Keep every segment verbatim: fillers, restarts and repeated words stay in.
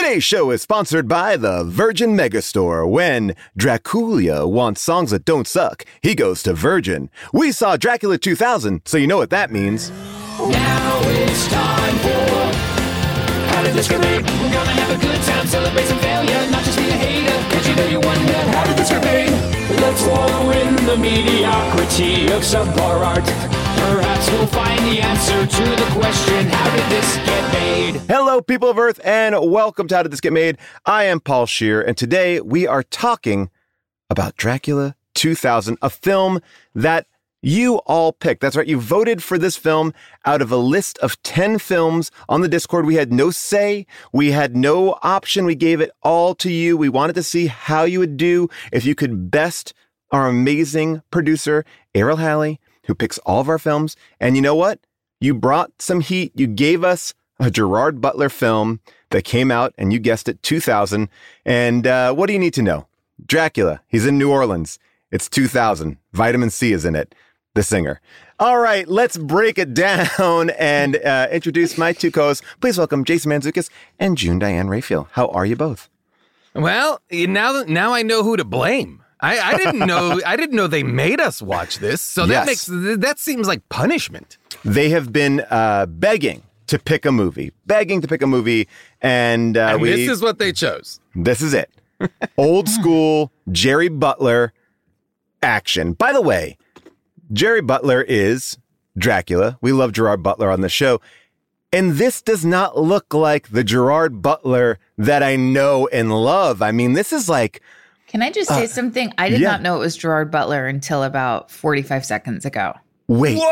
Today's show is sponsored by the Virgin Megastore. When Dracula wants songs that don't suck, he goes to Virgin. We saw Dracula two thousand, so you know what that means. Now it's time for How to Discriminate. We're gonna have a good time, celebrate some failure, not just be a hater. Cause you know you wonder how to discriminate. Let's wallow in the mediocrity of subpar art. Perhaps we'll find the answer to the question, how did this get made? Hello, people of Earth, and welcome to How Did This Get Made? I am Paul Scheer, and today we are talking about Dracula two thousand, a film that you all picked. That's right, you voted for this film out of a list of ten films on the Discord. We had no say, we had no option, we gave it all to you. We wanted to see how you would do if you could best our amazing producer, Errol Halley, who picks all of our films. And you know what? You brought some heat. You gave us a Gerard Butler film that came out, and you guessed it, two thousand. And uh, what do you need to know? Dracula. He's in New Orleans. It's two thousand. Vitamin C is in it. The singer. All right, let's break it down and uh, introduce my two co-hosts. Please welcome Jason Mantzoukas and June Diane Raphael. How are you both? Well, now now I know who to blame. I, I didn't know I didn't know they made us watch this, so that Yes. makes that seems like punishment. They have been uh, begging to pick a movie, begging to pick a movie, and, uh, and we. this is what they chose. This is it. Old school Jerry Butler action. By the way, Jerry Butler is Dracula. We love Gerard Butler on the show. And this does not look like the Gerard Butler that I know and love. I mean, this is like... Can I just say Uh, something? I did yeah. not know it was Gerard Butler until about forty-five seconds ago. Wait. What?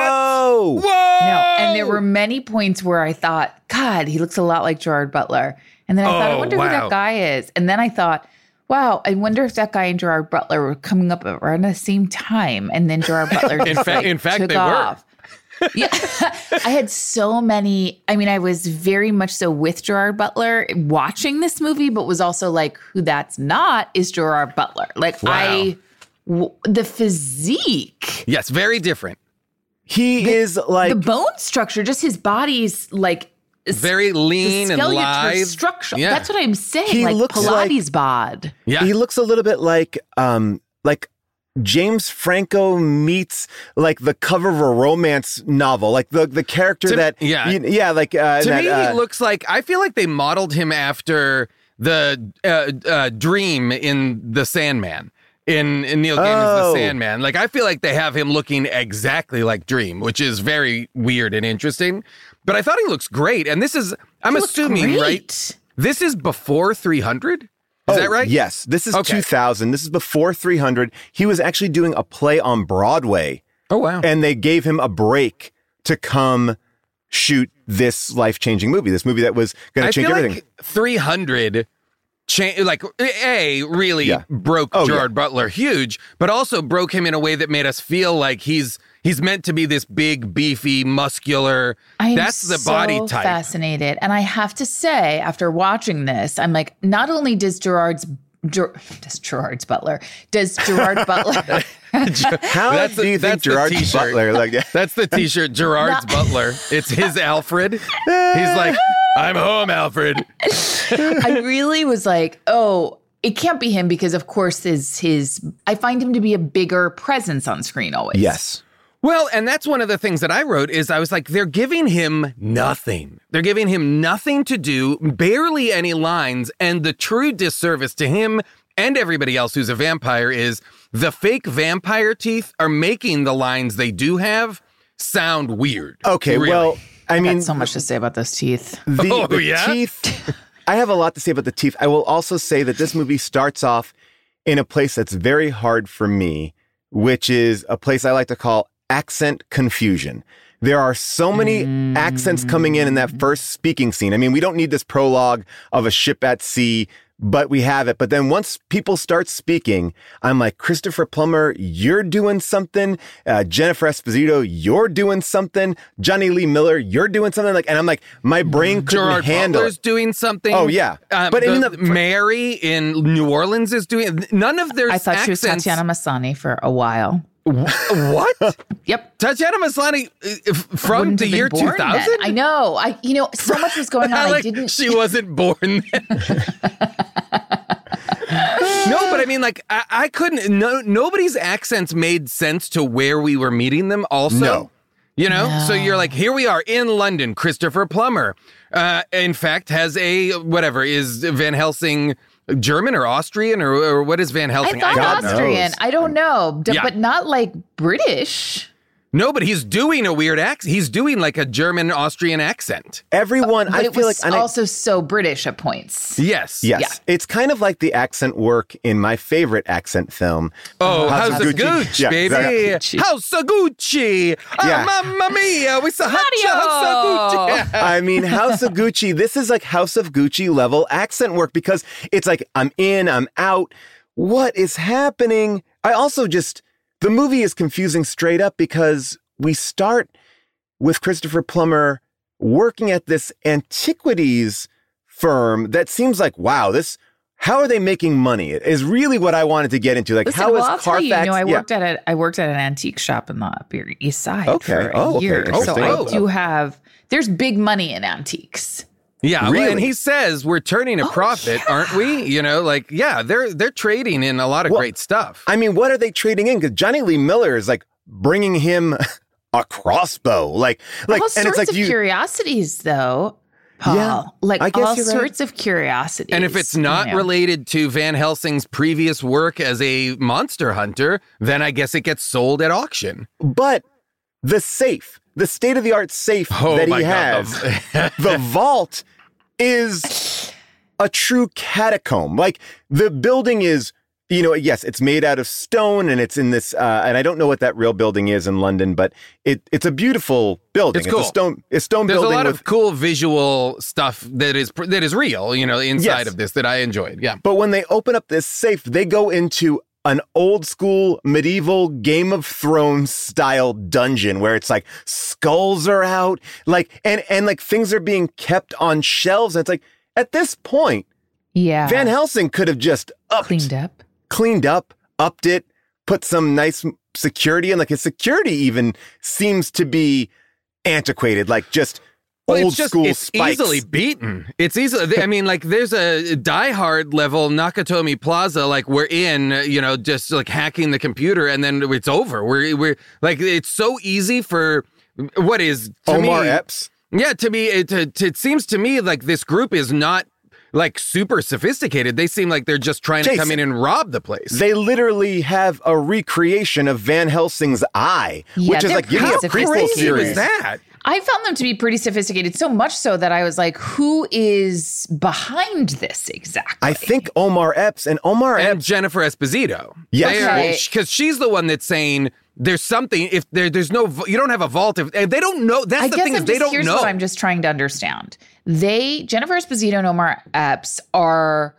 Whoa. Whoa! No, and there were many points where I thought, God, he looks a lot like Gerard Butler. And then I thought, I Oh, wonder who wow. that guy is. And then I thought, wow, I wonder if that guy and Gerard Butler were coming up around the same time. And then Gerard Butler just In fact- like, in fact, took they were. off. Yeah, I had so many. I mean, I was very much so with Gerard Butler watching this movie, but was also like, who that's not is Gerard Butler. Like, Wow. I, w- the physique, Yes, very different. He is like... the bone structure, just his body's like Very lean the and skeletal lithe. structure. Yeah. That's what I'm saying. He like looks Pilates bod. Yeah. He looks a little bit like... um like James Franco meets like the cover of a romance novel, like the the character To- that... yeah. you- yeah, like... Uh, To that, me, uh, he looks like I feel like they modeled him after the uh, uh, Dream in The Sandman. In, in Neil Gaiman's Oh. The Sandman. Like, I feel like they have him looking exactly like Dream, which is very weird and interesting. But I thought he looks great. And this is, I'm He looks assuming, great. right? This is before three hundred? Is Oh, that right? Yes. This is Okay. two thousand. This is before three hundred. He was actually doing a play on Broadway, Oh, wow. and they gave him a break to come shoot this life-changing movie, this movie that was going I to change feel everything. like three hundred, cha- like, A, really Yeah. broke Oh, Gerard Butler huge, but also broke him in a way that made us feel like he's he's meant to be this big, beefy, muscular. I am That's the so body type. fascinated. And I have to say, after watching this, I'm like, not only does Gerard's Ger- does Gerard's Butler does Gerard Butler How That's do the- you think that's the Gerard t-shirt. Butler... Like, That's the t-shirt, Gerard's Butler. It's his Alfred. He's like, I'm home, Alfred. I really was like, oh, it can't be him because, of course, his his. I find him to be a bigger presence on screen always. yes. Well, and that's one of the things that I wrote is I was like, they're giving him nothing. They're giving him nothing to do, barely any lines. And the true disservice to him and everybody else who's a vampire is the fake vampire teeth are making the lines they do have sound weird. Okay, Really. well, I I mean... got so much to say about those teeth. The, Oh, the yeah? teeth. I have a lot to say about the teeth. I will also say that this movie starts off in a place that's very hard for me, which is a place I like to call accent confusion. There are so many mm. accents coming in in that first speaking scene. I mean, we don't need this prologue of a ship at sea, but we have it. But then once people start speaking, I'm like, Christopher Plummer, you're doing something. Uh, Jennifer Esposito, you're doing something. Johnny Lee Miller, you're doing something. Like, and I'm like, my brain couldn't Gerard handle Butler's it. doing something. Oh, yeah. Um, But but in the, the- Mary in New Orleans is doing none of their I thought accents. she was Tatiana Maslany for a while. What? Yep. Tatiana Maslany uh, from Wouldn't the have been year born two thousand? then. I know. I, you know, so much was going on. I like didn't. she wasn't born then. No, but I mean, like, I, I couldn't, no, nobody's accents made sense to where we were meeting them also. No. You know? No. So you're like, here we are in London. Christopher Plummer, uh, in fact, has a, whatever, is Van Helsing German or Austrian or, or what is Van I Helsing? thought God Austrian. knows. I don't know, D- Yeah. but not like British. No, but he's doing a weird accent. He's doing like a German Austrian accent. Everyone, But I it feel was like... and I- also so British at points. Yes. Yes. Yeah. It's kind of like the accent work in my favorite accent film. Oh, House House of of Gucci. Gucci, Yeah, baby. exactly. House of Gucci. Yeah. Ah, mamma mia. We saw Mario. House of Gucci. I mean, House of Gucci, this is like House of Gucci level accent work because it's like, I'm in, I'm out. What is happening? I also just, the movie is confusing straight up because we start with Christopher Plummer working at this antiquities firm that seems like, wow, this, how are they making money? It is really what I wanted to get into. Like, Listen, how well, is I'll tell Carfax? you, you know, I yeah. worked at a I worked at an antique shop in the Upper East Side Okay. for a Oh, okay. year, so Interesting. I Oh. do have. There's big money in antiques. Yeah, well, Really? and he says we're turning a Oh, profit, yeah. aren't we? You know, like, yeah, they're they're trading in a lot of Well, great stuff. I mean, what are they trading in? Because Johnny Lee Miller is like bringing him a crossbow, like, like, all and sorts it's like of you. curiosities, though. Paul. Yeah, like I guess all you're right. sorts of curiosities. And if it's not you know. related to Van Helsing's previous work as a monster hunter, then I guess it gets sold at auction. But the safe, the state of the art safe Oh that my he God, has, the vault is a true catacomb. Like the building is, you know, yes, it's made out of stone and it's in this, uh, and I don't know what that real building is in London, but it it's a beautiful building. It's cool. a stone, a stone There's a building lot with. of cool visual stuff that is that is real, you know, inside Yes. of this that I enjoyed. Yeah. But when they open up this safe, they go into an old school medieval Game of Thrones style dungeon where it's like skulls are out, like and and like things are being kept on shelves. And it's like at this point, yeah, Van Helsing could have just upped, cleaned up. cleaned up, upped it, put some nice security in. Like his security even seems to be antiquated, like just Well, old it's just, school it's spikes. easily beaten. It's easily, I mean, like there's a Die Hard level Nakatomi Plaza, like we're in, you know, just like hacking the computer and then it's over. We're, we're like, it's so easy for what is to Omar me, Epps. Yeah, to me, it, it, it seems to me like this group is not like super sophisticated. They seem like they're just trying to come Jason, in and rob the place. They literally have a recreation of Van Helsing's eye, Yeah, which is they're like, give me a pretty prequel crazy series. was that? I found them to be pretty sophisticated, so much so that I was like, who is behind this exactly? I think Omar Epps and Omar And Epps. Jennifer Esposito. Yes. Okay. Because she's the one that's saying there's something, if there, there's no, you don't have a vault, if, if they don't know, that's I the guess thing I'm is they just, don't here's know. what I'm just trying to understand. They, Jennifer Esposito and Omar Epps are,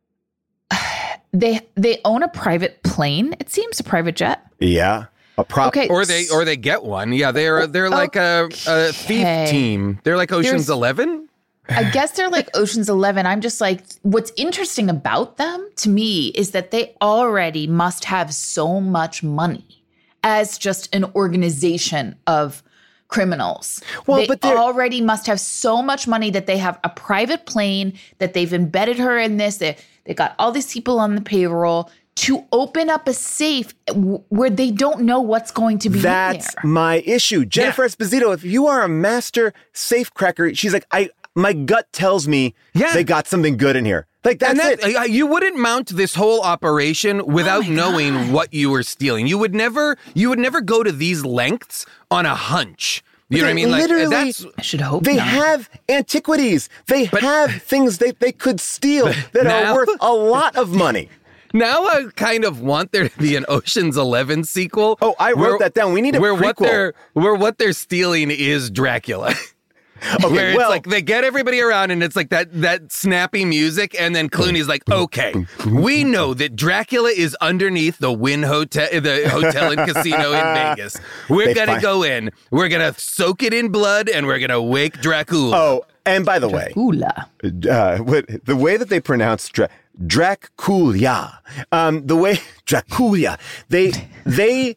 they they own a private plane, it seems, a private jet. Yeah, a prop. Okay. Or they or they get one. Yeah, they're they're like a, a thief Okay. team. They're like Ocean's There's- Eleven. I guess they're like Ocean's Eleven. I'm just like, what's interesting about them to me is that they already must have so much money as just an organization of criminals. Well, they but they're- already must have so much money that they have a private plane, that they've embedded her in this. They, they got all these people on the payroll to open up a safe w- where they don't know what's going to be That's in there. my issue. Jennifer Esposito, if you are a master safe cracker, she's like, I. My gut tells me Yeah. they got something good in here. Like that's And that, it. uh, you wouldn't mount this whole operation without Oh my knowing God. what you were stealing. You would never you would never go to these lengths on a hunch. You know what I They mean? Like literally- that's I should hope They not. have antiquities. They have things that they could steal that Now- are worth a lot of money. now I kind of want there to be an Ocean's Eleven sequel. Oh, I wrote where- that down. We need a where what prequel. they're where what they're stealing is Dracula. Okay, Where it's well, like they get everybody around and it's like that that snappy music, and then Clooney's like, okay, we know that Dracula is underneath the Wynn Hotel, the hotel and casino in Vegas. We're They gonna find- go in, we're gonna soak it in blood, and we're gonna wake Dracula. oh, and by the way, Hula. uh, what, the way that they pronounce Dra- Dracula, um, the way Dracula, they they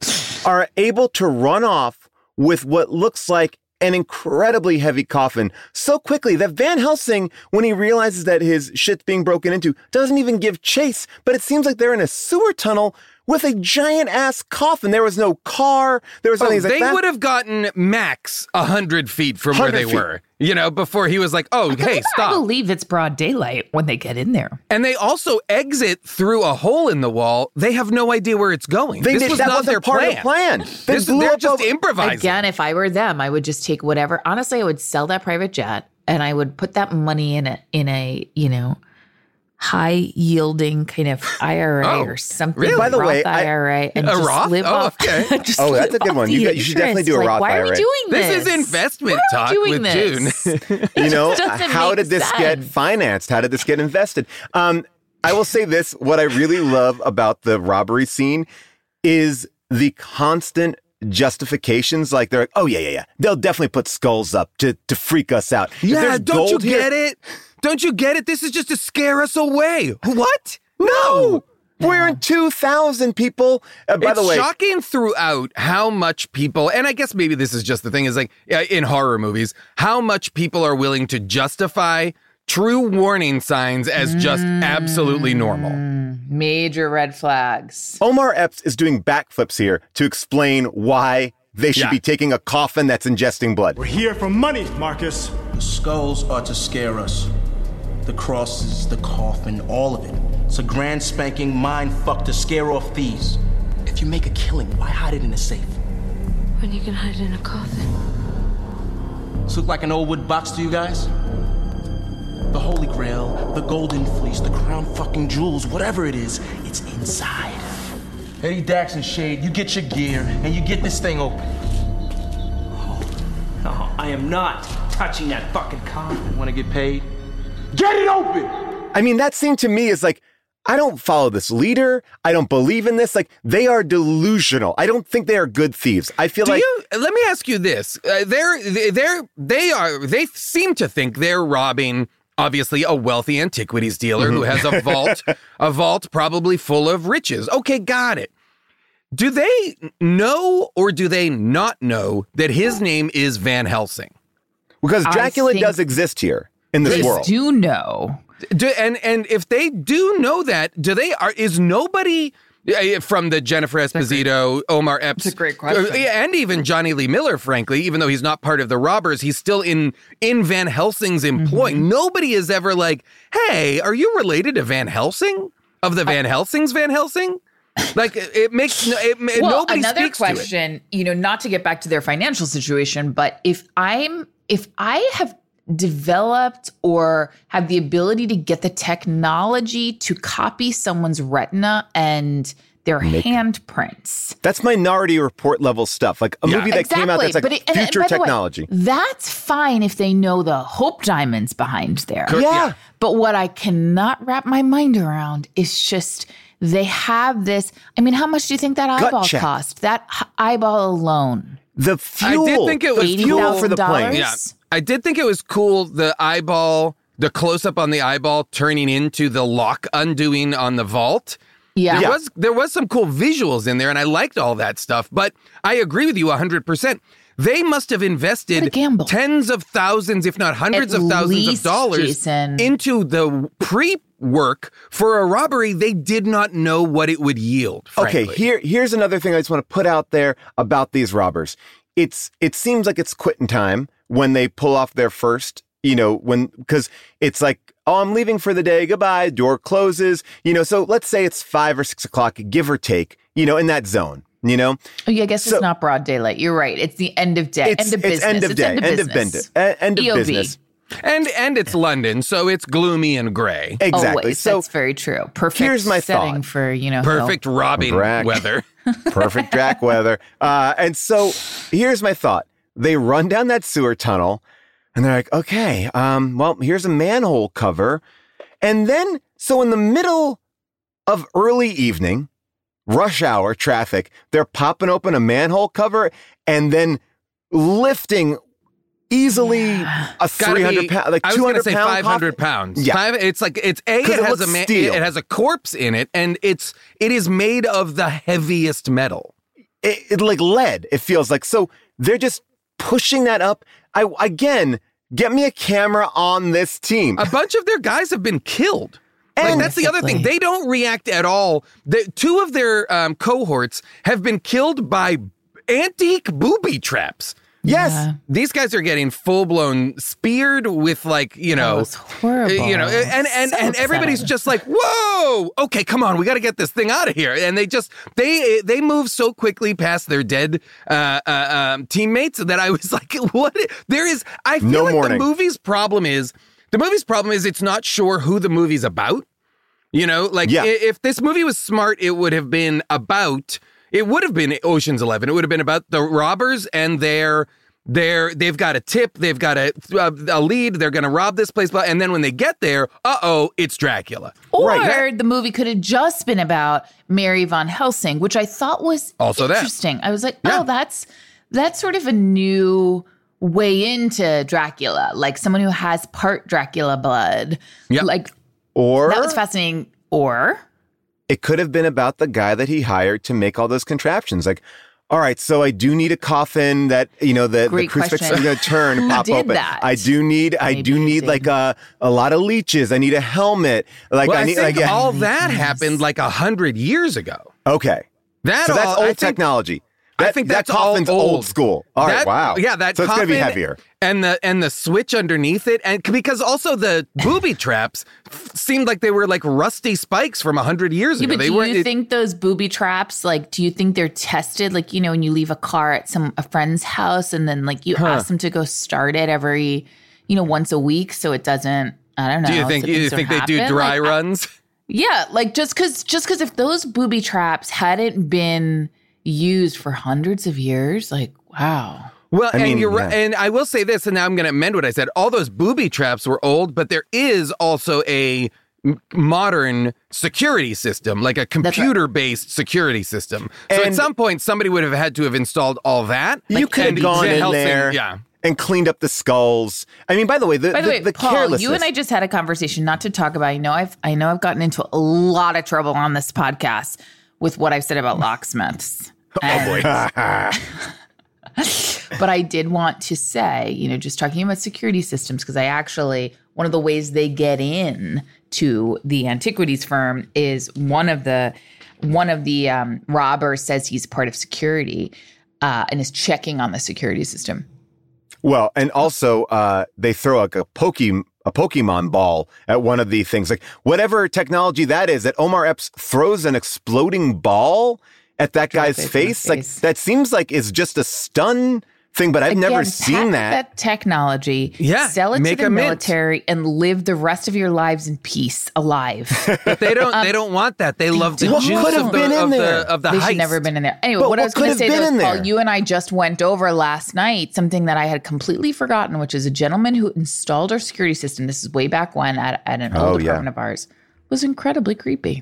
are able to run off with what looks like an incredibly heavy coffin so quickly that Van Helsing, when he realizes that his shit's being broken into, doesn't even give chase. But it seems like they're in a sewer tunnel with a giant ass coffin. There was no car. There was nothing oh, like they that. They would have gotten max a hundred feet from where they feet. were. You know, before he was like, "Oh, hey, stop!" I believe it's broad daylight when they get in there. And they also exit through a hole in the wall. They have no idea where it's going. They this did, was that not wasn't their part plan. of the plan. They This, blew they're up just over- improvising. Again, if I were them, I would just take whatever. Honestly, I would sell that private jet and I would put that money in a in a you know high yielding kind of I R A Oh, or something. really? By the Roth way, I- I R A and A just Roth? live Oh, off. okay. just Oh, that's live a good off one. the You got- you should definitely interest. do a like, Roth why I R A. are we doing This this? is investment Why are talk we doing with this? June. You know, doesn't how make did this get sense. financed? How did this get invested? Um, I will say this. What I really love about the robbery scene is the constant justifications. Like they're like, oh, yeah, yeah, yeah. They'll definitely put skulls up to, to freak us out. If Yeah, there's don't you gold here- get it? Don't you get it? This is just to scare us away. What? No. We're in two thousand people. Uh, by it's the way, shocking throughout how much people, and I guess maybe this is just the thing, is like uh, in horror movies, how much people are willing to justify true warning signs as just absolutely normal. Major red flags. Omar Epps is doing backflips here to explain why they should Yeah. be taking a coffin that's ingesting blood. We're here for money, Marcus. The skulls are to scare us. The crosses, the coffin, all of it. It's a grand spanking mind fuck to scare off thieves. If you make a killing, why hide it in a safe? When you can hide in a coffin. Does it look like an old wood box to you guys? The Holy Grail, the Golden Fleece, the crown fucking jewels, whatever it is, it's inside. Eddie Dax and Shade, you get your gear and you get this thing open. Oh, I am not touching that fucking coffin. Want to get paid? Get it open! I mean, that scene to me is like, I don't follow this leader. I don't believe in this. Like, they are delusional. I don't think they are good thieves. I feel Do like you? Let me ask you this: uh, they're they're they are they seem to think they're robbing, obviously, a wealthy antiquities dealer who has a vault, a vault probably full of riches. Okay, got it. Do they know or do they not know that his name is Van Helsing? because I Dracula think does exist here in this They world. do know. Do, and and if they do know that, do they are is nobody uh, from the Jennifer Esposito, Omar Epps, That's a great question. uh, yeah, and even Johnny Lee Miller, frankly, even though he's not part of the robbers, he's still in in Van Helsing's employ. Mm-hmm. Nobody is ever like, "Hey, are you related to Van Helsing of the Van Helsing's Van Helsing?" Like it, it makes no, it, Well, nobody another speaks to it. question, you know, not to get back to their financial situation, but if I'm if I have developed or have the ability to get the technology to copy someone's retina and their handprints. That's Minority Report level stuff. Like a Yeah. movie that came out that's like But it- and- and future by the way, technology. that's fine if they know the Hope Diamonds behind there. Yeah. But what I cannot wrap my mind around is just they have this. I mean, how much do you think that Gut eyeball check. cost? That h- eyeball alone. The fuel. I did think it was the fuel cool. for the plane. $eighty thousand Yeah, I did think it was cool. The eyeball, the close up on the eyeball turning into the lock undoing on the vault. Yeah. There was there was some cool visuals in there, and I liked all that stuff. But I agree with you one hundred percent. They must have What a invested gamble. tens of thousands, if not hundreds At of thousands least, of dollars Jason. into the pre-work for a robbery they did not know what it would yield. Okay, frankly. here here's another thing I just want to put out there about these robbers. It's it seems like it's quitting time when they pull off their first, you know, when because it's like, oh, I'm leaving for the day. Goodbye. Door closes. You know, so let's say it's five or six o'clock, give or take. You know, in that zone. You know, Oh, yeah, I guess So- it's not broad daylight. You're right. It's the end of day. it's end of business. it's end of It's day, end of end of business. bend- uh, end of E O B. business. And and it's London, so it's gloomy and gray. Exactly. Always. So That's very true. Perfect here's my setting thought. for, you know, Perfect robbing Brack. weather. perfect Drac weather. Uh, and so here's my thought. They run down that sewer tunnel and they're like, okay, um, well, here's a manhole cover. And then, so in the middle of early evening, rush hour traffic, they're popping open a manhole cover and then lifting easily a Gotta three hundred be- pound, like I was two gonna hundred say pound five hundred coffin. pounds. Yeah. Five, it's like it's a. 'Cause It it has a looks man, steel. it has a corpse in it, and it's it is made of the heaviest metal. it, it like lead, it feels like. So they're just pushing that up. I again, get me a camera on this team. A bunch of their guys have been killed. Like, And- that's the other thing. They don't react at all. The, two of their um, cohorts have been killed by antique booby traps. Yes. Yeah. These guys are getting full blown speared with, like, you know, That was horrible. you know, and and So and everybody's upsetting. just like, whoa, okay, come on, we got to get this thing out of here. And they just they they move so quickly past their dead uh, uh, um, teammates that I was like, what? There is, I feel No like morning. the movie's problem is the movie's problem is it's not sure who the movie's about. You know, like Yeah. i- if this movie was smart, it would have been about. It would have been Ocean's Eleven. It would have been about the robbers and their. They're, they've got a tip, they've got a, a, a lead, they're going to rob this place. And then when they get there, uh-oh, it's Dracula. Or Right. the movie could have just been about Mary Von Helsing, which I thought was Also that. interesting. I was like, Yeah. oh, that's that's sort of a new way into Dracula, like someone who has part Dracula blood. Yep. Like Or that was fascinating. Or it could have been about the guy that he hired to make all those contraptions. Like, all right, so I do need a coffin that, you know, the, the Great crucifix is question. going to turn, Who pop did open. that? I do need, I Maybe do he need did. like a, a lot of leeches. I need a helmet. Like Well, I I, need, think like, all that happened like a hundred years ago. okay. That So that's all, old I think, technology. That, I think that's that coffin's all old. old. school. All right, That- wow. Yeah, that so it's coffin going to be heavier. and the and the switch underneath it, and because also the booby traps f- seemed like they were like rusty spikes from a hundred years yeah, ago. but They do weren't. you it- think those booby traps, like, do you think they're tested? Like, you know, when you leave a car at some a friend's house and then like you ask them to go start it every, you know, once a week so it doesn't, I don't know. do you think so you things think don't they do happen? dry Like, I- runs? Yeah, like just because just because if those booby traps hadn't been used for hundreds of years, like, wow. Well, I and mean, you're right. yeah. And I will say this, and now I'm going to amend what I said. All those booby traps were old, but there is also a m- modern security system, like a right. computer-based security system. So at And- some point, somebody would have had to have installed all that. You Like, could have and gone Van in Helsing- there Yeah. and cleaned up the skulls. I mean, by the way, the, By the, the, way, the Paul, carelessness. you and I just had a conversation, not to talk about. I know I've I know I've gotten into a lot of trouble on this podcast with what I've said about locksmiths. Oh boy. But I did want to say, you know, just talking about security systems, because I actually, one of the ways they get in to the antiquities firm is one of the one of the um, robbers says he's part of security uh, and is checking on the security system. Well, and also uh, they throw like a poke a Pokemon ball at one of the things, like whatever technology that is. That Omar Epps throws an exploding ball at that guy's face in face. the Like face. that seems like it's just a stun thing, but I've never Again, seen patent that. that technology, Yeah, sell it make to the a mint. military, and live the rest of your lives in peace, alive. But they don't. they don't want that. They love the don't. juice What could of have the been in of there? the of the they heist. should never have been in there. Anyway, But what I what was going could to say have been though, in is, Paul, there? you and I just went over last night something that I had completely forgotten, which is a gentleman who installed our security system. This is way back when at, at an Oh, old yeah. apartment of ours. Was incredibly creepy.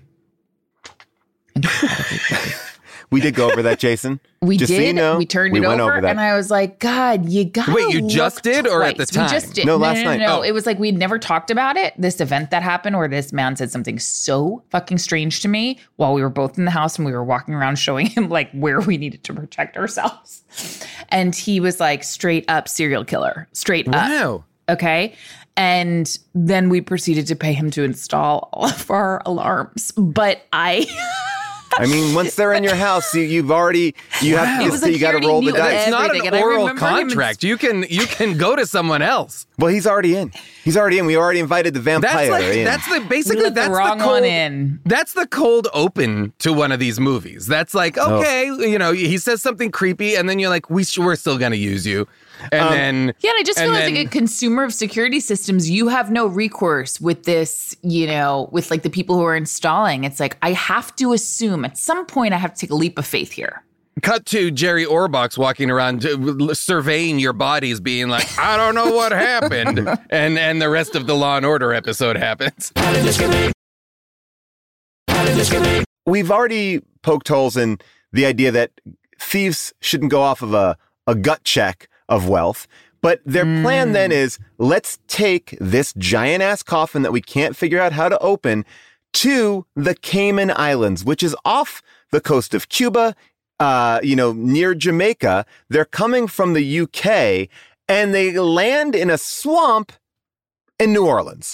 Incredibly creepy. We did go over that, Jason. We Just did. So you know, we turned we it went over, over that. and I was like, "God, you got." Wait, you just did or at the time? We just did. No, No, last no, no, night. No, Oh. It was like we'd never talked about it. This event that happened, where this man said something so fucking strange to me while we were both in the house and we were walking around showing him like where we needed to protect ourselves, and he was like straight up serial killer, straight up. Wow. Okay. And then we proceeded to pay him to install all of our alarms. But I. I mean, once they're in your house, you, you've already you have It to, was you like got to he roll already the knew dice. It's not everything, an and I oral remember him contract. You can you can go to someone else. Well, he's already in. He's already in. We already invited the vampire That's like in. that's the We basically let the that's wrong the cold one in. That's the cold open to one of these movies. That's like okay, you know, he says something creepy, and then you're like, we we're still gonna use you, and Um, then Yeah, and I just and feel then- like a consumer of security systems, you have no recourse with this, you know, with like the people who are installing. It's like, I have to assume at some point I have to take a leap of faith here. Cut to Jerry Orbach walking around uh, surveying your bodies, being like, I don't know what happened, and and the rest of the Law and Order episode happens. We've already poked holes in the idea that thieves shouldn't go off of a, a gut check of wealth. But their plan then is, let's take this giant ass coffin that we can't figure out how to open to the Cayman Islands, which is off the coast of Cuba. uh, you know, near Jamaica. They're coming from the U K and they land in a swamp in New Orleans,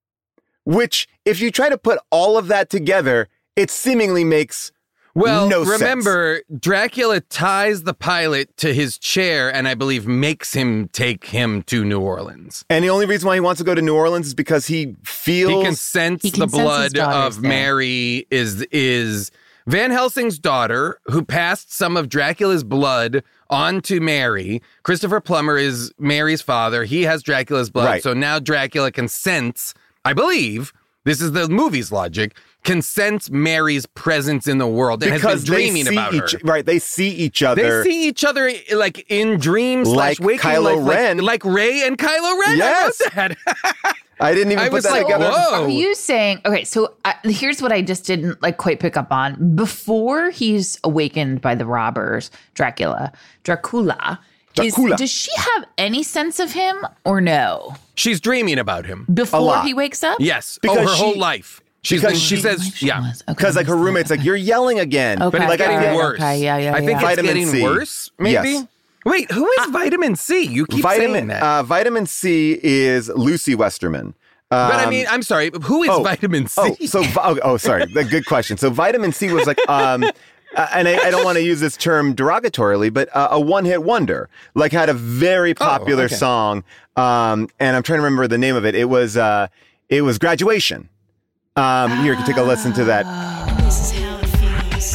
which if you try to put all of that together, it seemingly makes Well, no remember, Dracula ties the pilot to his chair and I believe makes him take him to New Orleans. And the only reason why he wants to go to New Orleans is because he feels... He can sense He can the sense his blood daughter's of there. Mary is is Van Helsing's daughter, who passed some of Dracula's blood on to Mary. Christopher Plummer is Mary's father. He has Dracula's blood. Right. So now Dracula can sense, I believe, this is the movie's logic, can sense Mary's presence in the world and because has been dreaming they see about each, her. Right, they see each other. They see each other like in dreams Like slash waking, Kylo like, Ren. like, like Rey and Kylo Ren. Yes. I wrote that. I didn't even I put was that like, together. whoa. Are you saying, okay, so uh, here's what I just didn't like quite pick up on. Before he's awakened by the robbers, Dracula, Dracula, is, Dracula. does she have any sense of him or no? She's dreaming about him. Before lot. he wakes up? Yes. Because oh, her she- whole life. She's because been, she she- says, She yeah. was. Okay, Because like her okay, roommate's okay. like, you're yelling again. Okay. But it's like, I getting feel- worse. Okay, yeah, yeah, I think yeah. it's Vitamin getting C. worse, maybe? Yes. Wait, who is vitamin C? You keep saying Vitamin, that. uh, vitamin C is Lucy Westerman. but I Um, mean, I'm sorry, who is oh, vitamin C? Oh, so oh, oh, sorry, the good question. So vitamin C was like, um, uh, and I, I don't want to use this term derogatorily, but uh, a one-hit wonder. Like had a very popular okay. song, um, and I'm trying to remember the name of it. It was uh, it was Graduation. Um, here, you can take a listen to that. This is how it feels.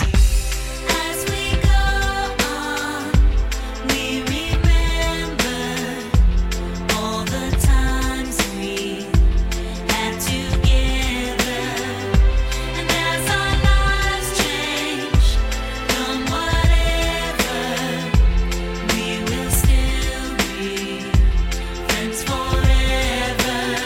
As we go on, we remember all the times we had together. And as our lives change from whatever, we will still be friends forever.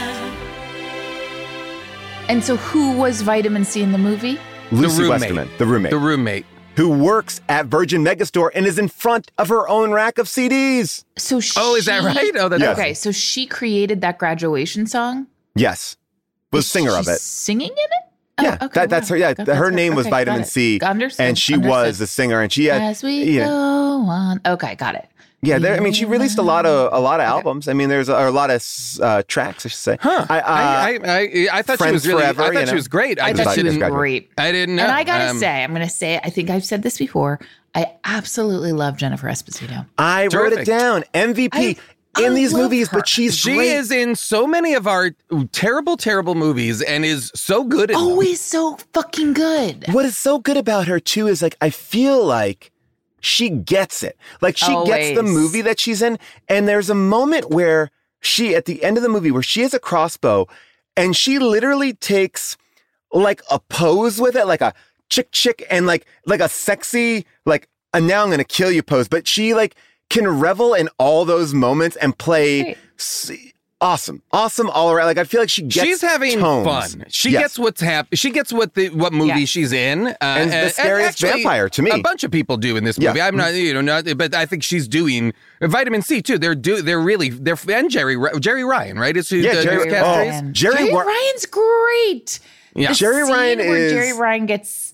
And so who was Vitamin C in the movie? Lucy roommate. Westerman, the roommate, The roommate. who works at Virgin Megastore and is in front of her own rack of C Ds. So she, Oh, is that right? Oh, that's Yes. Okay, so she created that graduation song? Yes, was Is singer of she it. Singing in it? Oh, Yeah, okay, that, that's her. wow. Yeah, Got- her that's name was okay, got Vitamin it. C, Understood, and she understood. was the singer, and she had As we yeah, go on. Okay, got it. yeah. There, I mean, she released a lot of a lot of albums. I mean, there's a, or a lot of uh, tracks, I should say. Huh. I, uh, I, I, I, I thought she Friends was really, Forever, I thought you she know. was great. I I, thought just she was didn't, great. I didn't know. And I gotta Um, say, I'm gonna say, I think I've said this before. I absolutely love Jennifer Esposito. I wrote it Terrific. down. M V P I- in I these love movies, her. but she's She great. is in so many of our terrible, terrible movies and is so good in them. Always so fucking good. What is so good about her too is like I feel like she gets it. Like she gets the Always. movie that she's in, and there's a moment where she at the end of the movie where she has a crossbow, and she literally takes like a pose with it, like a chick chick, and like like a sexy like a now I'm gonna kill you pose. But she like can revel in all those moments and play. Right. s- Awesome, awesome all around. Like I feel like she gets. She's having tones. fun. She Yes. gets what's happening. She gets what the what movie Yeah. she's in. Uh, And the scariest vampire, to me. A bunch of people do in this Yeah. movie. I'm not, you know, not, but I think she's doing Vitamin C too. They're do. They're really. They're and Jerry Jerry Ryan, right? Is who Yeah, the Jerry- newscaster oh. is? Ryan. Jerry Jerry Wa- Ryan's great. Yeah. The Jerry scene Ryan where is- Jerry Ryan gets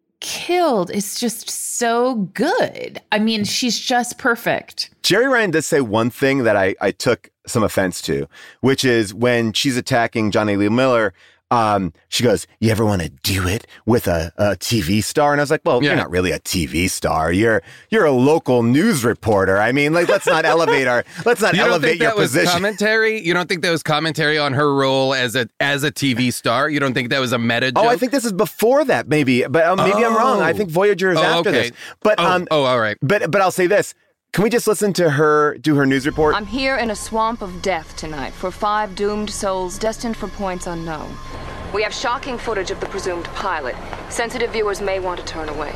killed is just so good. I mean, she's just perfect. Jerry Ryan does say one thing that I, I took some offense to, which is when she's attacking Johnny Lee Miller, um, she goes, you ever want to do it with a, a T V star? And I was like, well, Yeah. you're not really a T V star. You're you're a local news reporter. I mean, like, let's not elevate our, let's not You don't elevate think your that was position. commentary? You don't think that was commentary on her role as a as a T V star? You don't think that was a meta joke? Oh, I think this is before that, maybe, but um, maybe I'm wrong. I think Voyager is Oh, after okay. this. But Oh, um, oh, all right. But but I'll say this: can we just listen to her do her news report? I'm here in a swamp of death tonight for five doomed souls destined for points unknown. We have shocking footage of the presumed pilot. Sensitive viewers may want to turn away.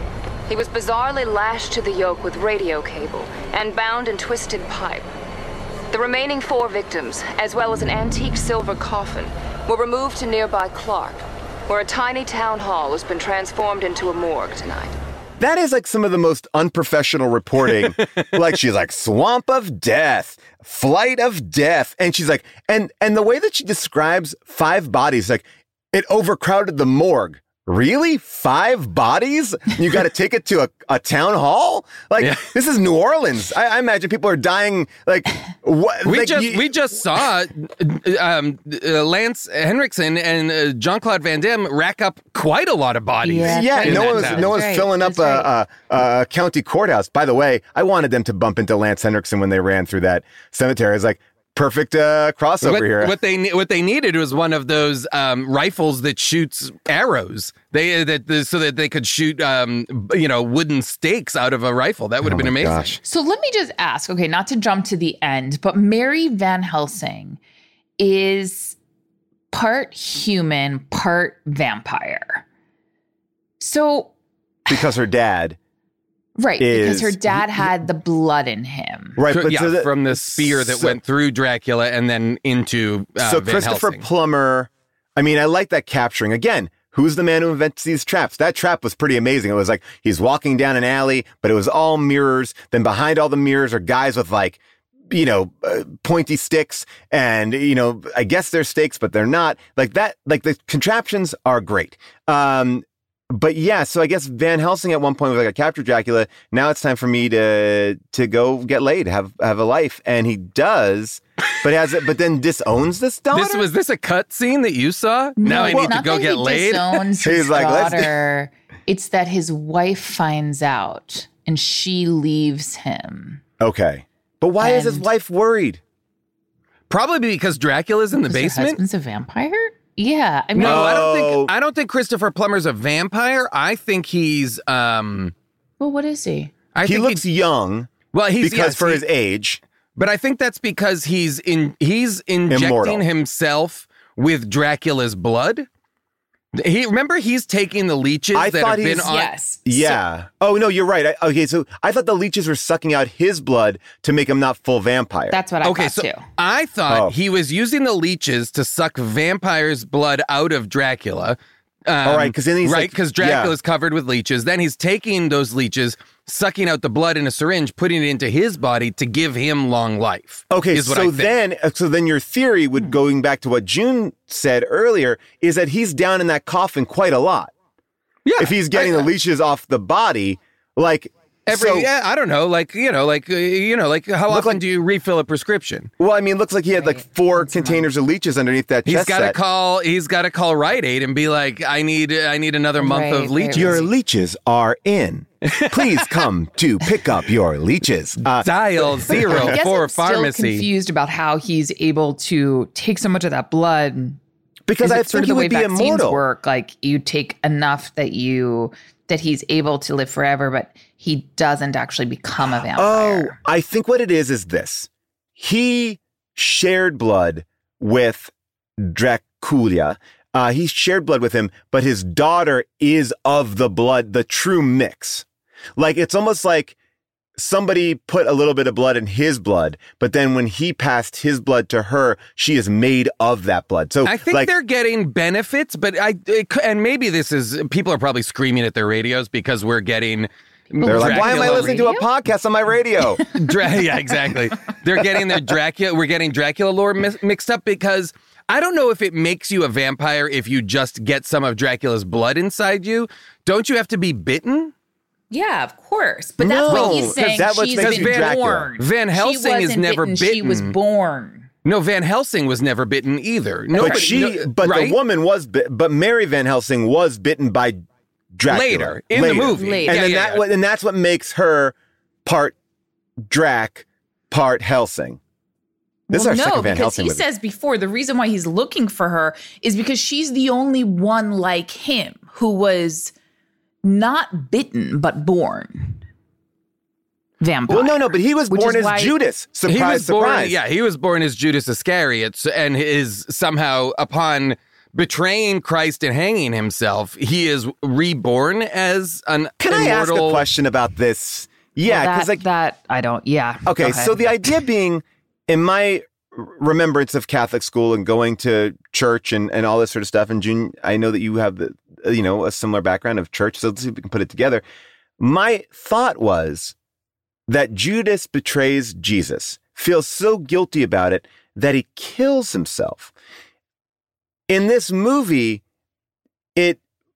He was bizarrely lashed to the yoke with radio cable and bound in twisted pipe. The remaining four victims, as well as an antique silver coffin, were removed to nearby Clark, where a tiny town hall has been transformed into a morgue tonight. That is like some of the most unprofessional reporting. Like she's like swamp of death, flight of death. And she's like, and and the way that she describes five bodies, like it overcrowded the morgue. really? Five bodies? You got to take it to a, a town hall? Like, Yeah. this is New Orleans. I, I imagine people are dying. Like, what? We like, just you- we just saw um, uh, Lance Henriksen and uh, Jean-Claude Van Damme rack up quite a lot of bodies. Yeah. Yeah, in no that one's town. no one's right. filling up That's a, a, a county courthouse. By the way, I wanted them to bump into Lance Henriksen when they ran through that cemetery. It's like perfect uh, crossover What, here. what they ne- what they needed was one of those um, rifles that shoots arrows. They that the, so that they could shoot um, you know wooden stakes out of a rifle. That would have Oh been my amazing. gosh. So let me just ask, okay, not to jump to the end, but Mary Van Helsing is part human, part vampire. So, Because her dad, right, Is- because her dad had the blood in him. right? So, But yeah, so that- from the spear that so- went through Dracula and then into uh, so Van Christopher Helsing. Plummer, I mean, I like that capturing. Again, who's the man who invents these traps? That trap was pretty amazing. It was like he's walking down an alley, but it was all mirrors. Then behind all the mirrors are guys with like, you know, uh, pointy sticks. And, you know, I guess they're stakes, but they're not. Like that, like the contraptions are great. Um, But yeah, so I guess Van Helsing at one point was like, I captured Dracula. Now it's time for me to to go get laid, have have a life, and he does. But has it? But then disowns this daughter. This was this a cut scene that you saw? now I it's need to not go that get he laid. disowns He's his like, "Let's do-" daughter. It's that his wife finds out and she leaves him. Okay, but why is his And- wife worried? Probably because Dracula's in the Because her basement. husband's a vampire? Yeah. I mean, No, I don't No. think I don't think Christopher Plummer's a vampire. I think he's um well, what is he? I He think looks young well he's because yes, for he- his age. But I think that's because he's in he's injecting Immortal. himself with Dracula's blood. He remember he's taking the leeches I that thought have been he's- on Yes. Yeah. oh no, you're right. I, okay, so I thought the leeches were sucking out his blood to make him not full vampire. That's what I Okay, thought so too. I thought Oh. he was using the leeches to suck vampires' blood out of Dracula. Um, All right, 'cause then he's right like- because yeah. Dracula's covered with leeches. Then he's taking those leeches, sucking out the blood in a syringe, putting it into his body to give him long life. Okay, is what I so think. then, uh, so then your theory would going back to what June said earlier is that he's down in that coffin quite a lot. yeah, If he's getting I- the leeches off the body, like every so, yeah, I don't know, like you know, like uh, you know, like how Look often like- do you refill a prescription? Well, I mean, it looks like he had like Right. four containers of leeches underneath that He's chest got to set. call. He's got to call Rite Aid and be like, I need, I need another month Right, of right, leeches. Your leeches are in. Please come to pick up your leeches. Uh, Dial zero I guess for I'm still pharmacy. confused about how he's able to take so much of that blood. because Is I it sort think of he the way would be vaccines immortal. work? Like you take enough that you that he's able to live forever, but he doesn't actually become a Oh, vampire. I think what it is is this. He shared blood with Dracula. Uh, he shared blood with him, but his daughter is of the blood, the true mix. Like, it's almost like somebody put a little bit of blood in his blood, but then when he passed his blood to her, she is made of that blood. So I think like, they're getting benefits, but I it, c- and maybe this is people are probably screaming at their radios because we're getting. they're like, why am I Dracula- listening to a podcast on my radio? Dra- yeah, exactly. They're getting their Dracula. We're getting Dracula lore mis- mixed up because I don't know if it makes you a vampire if you just get some of Dracula's blood inside you. Don't you have to be bitten? Yeah, of course. But No, that's what he's 'cause saying. that what She's makes been you Dracula. born. Van She Helsing is wasn't never bitten. She was bitten. born. No, Van Helsing was never bitten either. Nobody, but she, no- but right? the woman was, bit, but Mary Van Helsing was bitten by Dracula Later, in the movie. Later. and Yeah, then yeah, that, yeah. wa- and that's what makes her part Drac, part Helsing. This well, is our no, second Van because Helsing he movie. says before the reason why he's looking for her is because she's the only one like him who was not bitten but born vampire. well, no, no, but he was Which born is as why- Judas. Surprise, he was born, surprise. yeah, he was born as Judas Iscariot, and is somehow upon betraying Christ and hanging himself, he is reborn as an Can I ask immortal. a question about this? Yeah, Well, because that, like, that I don't. Yeah. okay, go so ahead. the idea being, in my remembrance of Catholic school and going to church and, and all this sort of stuff, and June, I know that you have the, you know, a similar background of church, so let's see if we can put it together. My thought was that Judas betrays Jesus, feels so guilty about it that he kills himself. In this movie, it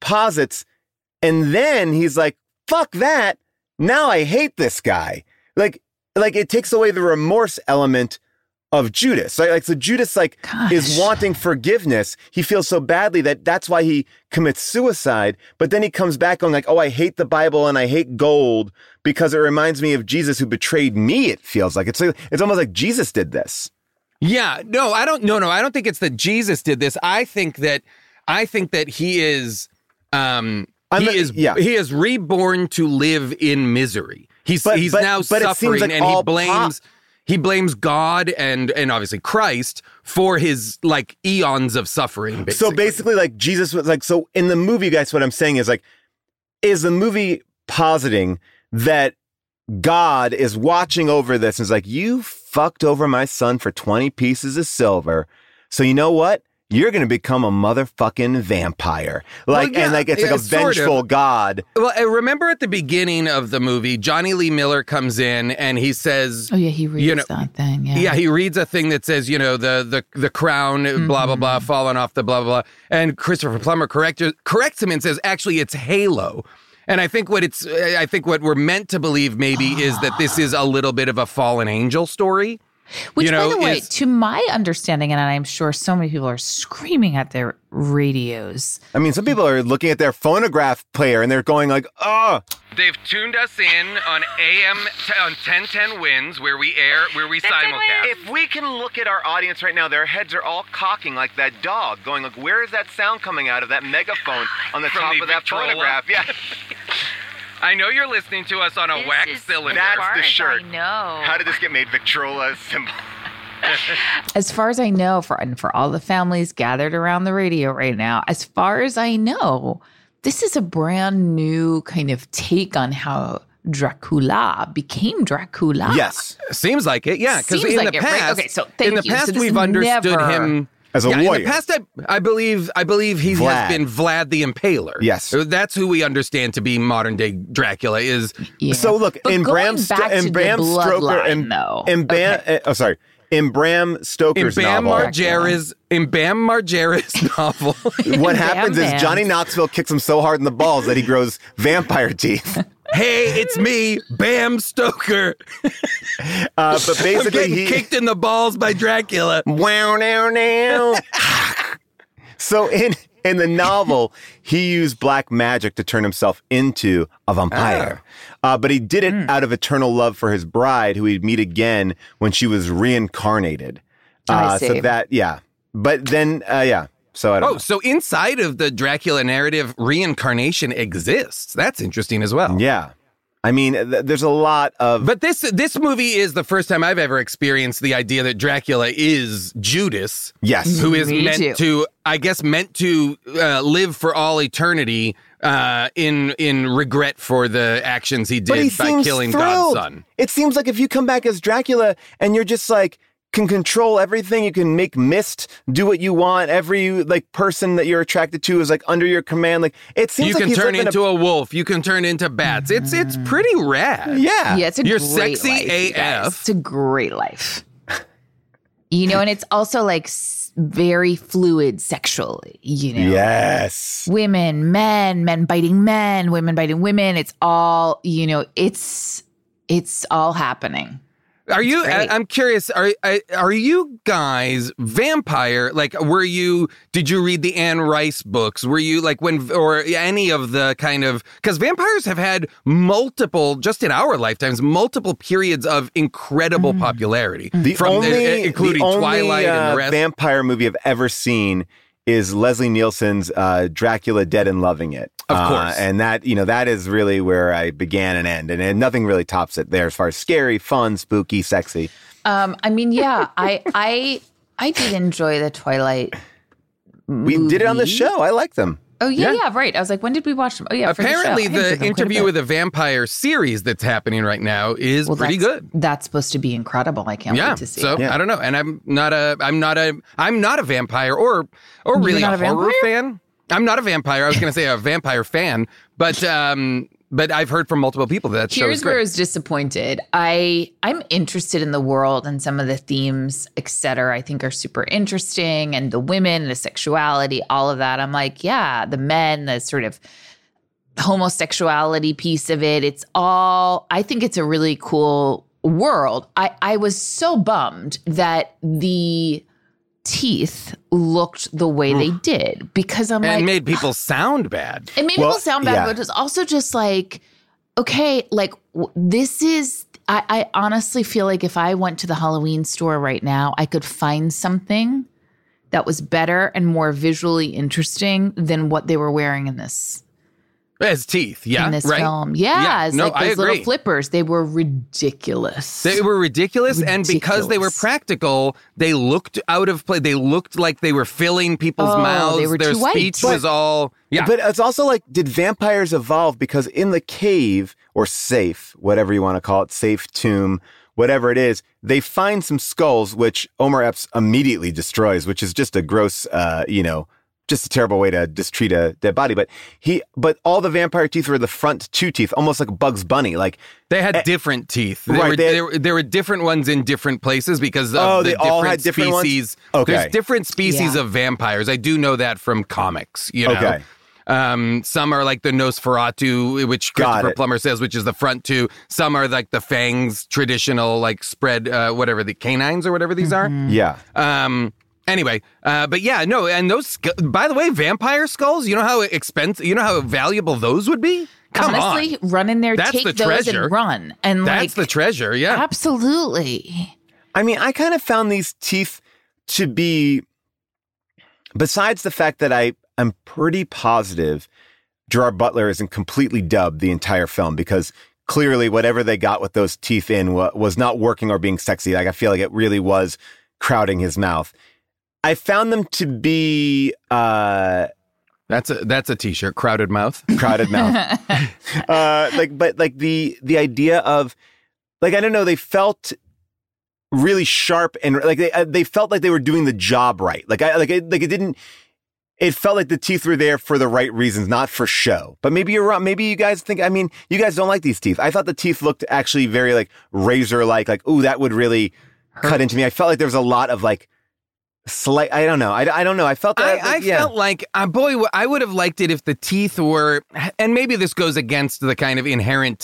posits, and then he's like, fuck that. Now I hate this guy. Like, like it takes away the remorse element of Judas. Like, like so Judas like Gosh. is wanting forgiveness. He feels so badly that that's why he commits suicide. But then he comes back going like, oh, I hate the Bible and I hate gold because it reminds me of Jesus who betrayed me. It feels like it's like, it's almost like Jesus did this. Yeah, no, I don't. No, no, I don't think it's that Jesus did this. I think that I think that he is. Um, I'm he not- is. yeah. He is reborn to live in misery. He's But- he's but- now but it seems suffering, like and he all blames. pop- He blames God and and obviously Christ for his like eons of suffering. Basically. So basically, like Jesus was like, so in the movie, guys, what I'm saying is like, is the movie positing that God is watching over this and is like, you fucked over my son for twenty pieces of silver. So you know what? You're going to become a motherfucking vampire. Like, Well, yeah, and like, it's like yeah, a sort of. vengeful God. Well, I remember at the beginning of the movie, Johnny Lee Miller comes in and he says, Oh yeah, he reads you know, that thing. Yeah. Yeah, he reads a thing that says, you know, the the the crown, blah blah blah, falling off the blah blah blah, and Christopher Plummer correct, corrects him and says, actually, it's Halo. And I think what it's, I think what we're meant to believe maybe is that this is a little bit of a fallen angel story. Which, you know, by the way, is- to my understanding, and I'm sure so many people are screaming at their radios. I mean, some people are looking at their phonograph player and they're going like, oh, They've tuned us in on A M t- on ten ten Wins, where we air, where we simulcast. if we can look at our audience right now, their heads are all cocking like that dog, going like, where is that sound coming out of that megaphone on the From top the of that Victrola? phonograph? Yeah. I know you're listening to us on a wax cylinder. That's the shirt. know. How did this get made? Victrola symbol. As far as I know, for and for all the families gathered around the radio right now, as far as I know, this is a brand new kind of take on how Dracula became Dracula. Yes. Seems like it, yeah. Because Seems in like the it, right? past, Okay, so thank in the you. So past this we've understood never- him As a yeah, warrior. In the past, I, I believe, I believe he Vlad. has been Vlad the Impaler. Yes. That's who we understand to be modern day Dracula. Is Yeah. So look, But in going Bram, Sto- back to in the Bram Stoker, bloodline, in, though. in Bam, uh, oh sorry, in Bram in Stoker's Bam novel, Margera's in Bam Margera's novel. what Bam happens is Bam. Johnny Knoxville kicks him so hard in the balls that he grows vampire teeth. Hey, it's me, Bam Stoker. Uh, but I'm basically, getting he kicked in the balls by Dracula. wow now now. So in in the novel, he used black magic to turn himself into a vampire. Uh, but he did it out of eternal love for his bride, who he'd meet again when she was reincarnated. I Uh, see. So that, yeah. But then, uh, yeah. So I don't Oh, know. so inside of the Dracula narrative, reincarnation exists. That's interesting as well. Yeah. I mean, th- there's a lot of. But this this movie is the first time I've ever experienced the idea that Dracula is Judas. Yes. Who is Me meant too. to, I guess, meant to uh, live for all eternity uh, in in regret for the actions he But he did by seems killing thrilled. God's son. It seems like if you come back as Dracula and you're just like, can control everything, you can make mist, do what you want. Every like person that you're attracted to is like under your command. Like it seems You like can he's turn living into a, wolf. You can turn into bats. It's it's pretty rad. yeah. Yeah, it's a You're great sexy life, you guys. A F. It's a great life. You know, and it's also like s- very fluid sexually, you know. Yes. Women, men, men biting men, women biting women. It's all, you know, it's it's all happening. Are you? I, great. I'm curious. Are I- are you guys vampire? Like, were you? Did you read the Anne Rice books? Were you like when or any of the kind of because vampires have had multiple, just in our lifetimes, multiple periods of incredible popularity. The from only, uh, including the only, Twilight uh, and the rest. vampire movie I've ever seen is Leslie Nielsen's uh, Dracula Dead and Loving It. Of Uh, course. and that, you know, that is really where I began and end. And, and nothing really tops it there as far as scary, fun, spooky, sexy. Um, I mean, yeah, I I I did enjoy the Twilight. We did it on the movie. show. I like them. Oh yeah, Yeah. yeah, right. I was like, when did we watch them? Oh yeah, for Apparently, the, show. I enjoyed the them quite a interview bit. with a vampire series that's happening right now is Well, pretty that's- good. That's supposed to be incredible. I can't Yeah, wait to see. so it. Yeah. I don't know, and I'm not a, I'm not a, I'm not a vampire or, or really not a a horror vampire? fan. I'm not a vampire. I was going to say a vampire fan, but um, but I've heard from multiple people that that show Here's is where I great. was disappointed. I I'm interested in the world and some of the themes, et cetera, I think are super interesting, and the women, the sexuality, all of that. I'm like, yeah, the men, the sort of homosexuality piece of it. It's all. I think it's a really cool world. I I was so bummed that the teeth looked the way they did because I'm and like, made people sound bad. it made Well, people sound bad, yeah. but it's also just like, okay, like w- this is, I, I honestly feel like if I went to the Halloween store right now, I could find something that was better and more visually interesting than what they were wearing in this As teeth, yeah, in this right? film. Yeah, Yeah, it's no, like I those little agree. flippers. They were ridiculous. They were ridiculous, and because they were Ridiculous. practical, they looked out of place. They looked like they were filling people's Oh, mouths. they were Their too white. speech But- was all yeah. But it's also like, did vampires evolve? Because in the cave or safe, whatever you want to call it, safe tomb, whatever it is, they find some skulls, which Omar Epps immediately destroys, which is just a gross, uh, you know, just a terrible way to just treat a dead body. But he, but all the vampire teeth were the front two teeth, almost like Bugs Bunny. Like They had Eh, different teeth. They right, were, they had- there, were- there were different ones in different places because of Oh, the they all different had different ones? species. Okay. There's different species Yeah. of vampires. I do know that from comics, you know. Okay. Um, some are like the Nosferatu, which Got Christopher it. Plummer says, which is the front two. Some are like the fangs, traditional, like spread, uh, whatever the canines or whatever these yeah. are. Um, Anyway, uh, but yeah, no, and those, sk- by the way, vampire skulls, you know how expensive, you know how valuable those would be? Come Honestly, on. run in there, That's take the those treasure. and run. And That's like, the treasure, yeah. absolutely. I mean, I kind of found these teeth to be, besides the fact that I am pretty positive Gerard Butler isn't completely dubbed the entire film, because clearly whatever they got with those teeth in wa- was not working or being sexy. Like, I feel like it really was crowding his mouth. I found them to be uh, That's a that's a t-shirt, crowded mouth. crowded mouth. uh, like, but like the the idea of, like, I don't know, they felt really sharp and like they uh, they felt like they were doing the job right. Like I like it, like it didn't. It felt like the teeth were there for the right reasons, not for show. But maybe you're wrong. Maybe you guys think, I mean, you guys don't like these teeth. I thought the teeth looked actually very like razor-like, like, ooh, that would really cut into me. I felt like there was a lot of like slight, I don't know. I, I don't know. I felt I, that. I yeah. felt like, uh, boy, w- I would have liked it if the teeth were, and maybe this goes against the kind of inherent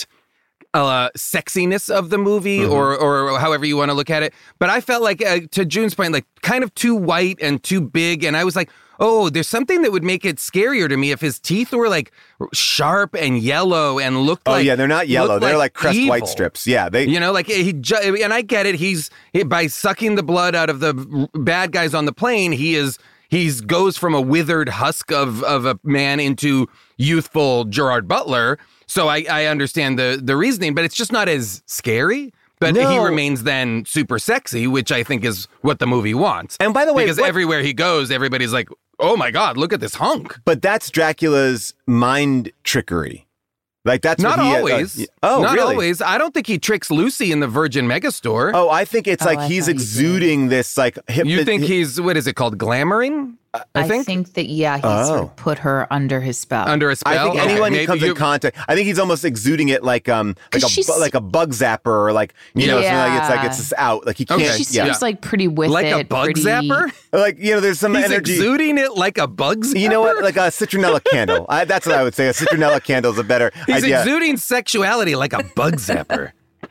uh, sexiness of the movie, Mm-hmm. or or however you want to look at it. But I felt like, uh, to June's point, like kind of too white and too big. And I was like, oh, there's something that would make it scarier to me if his teeth were like sharp and yellow and looked Oh, like. yeah, they're not yellow. looked They're like crest evil. white strips. Yeah, they. You know, like he, ju- and I get it. He's he, by sucking the blood out of the bad guys on the plane. He is he's goes from a withered husk of of a man into youthful Gerard Butler. So I, I understand the the reasoning, but it's just not as scary. But he No. remains then super sexy, which I think is what the movie wants. And by the way, because what- everywhere he goes, everybody's like, "Oh my God, look at this hunk!" But that's Dracula's mind trickery. Like that's Not what he, uh, always. oh, not really? always. I don't think he tricks Lucy in the Virgin Megastore. Oh, I think it's Oh, like I he's thought you did. exuding this like hip. You think he's, what is it called, glamoring? I think, that, yeah, he sort Oh. of put her under his spell. Under a spell? I think Okay, anyone who maybe comes you- in contact, I think he's almost exuding it like um like a 'Cause she's- bu- like a bug zapper or like you know Yeah. something like it's like it's just out like he can't Okay. she seems yeah like pretty with Like it. a bug pretty, zapper? like you know there's some He's energy. exuding it like a bug zapper? You know what? Like a citronella candle. I, that's what I would say. A citronella candle is a better He's idea. exuding sexuality like a bug zapper.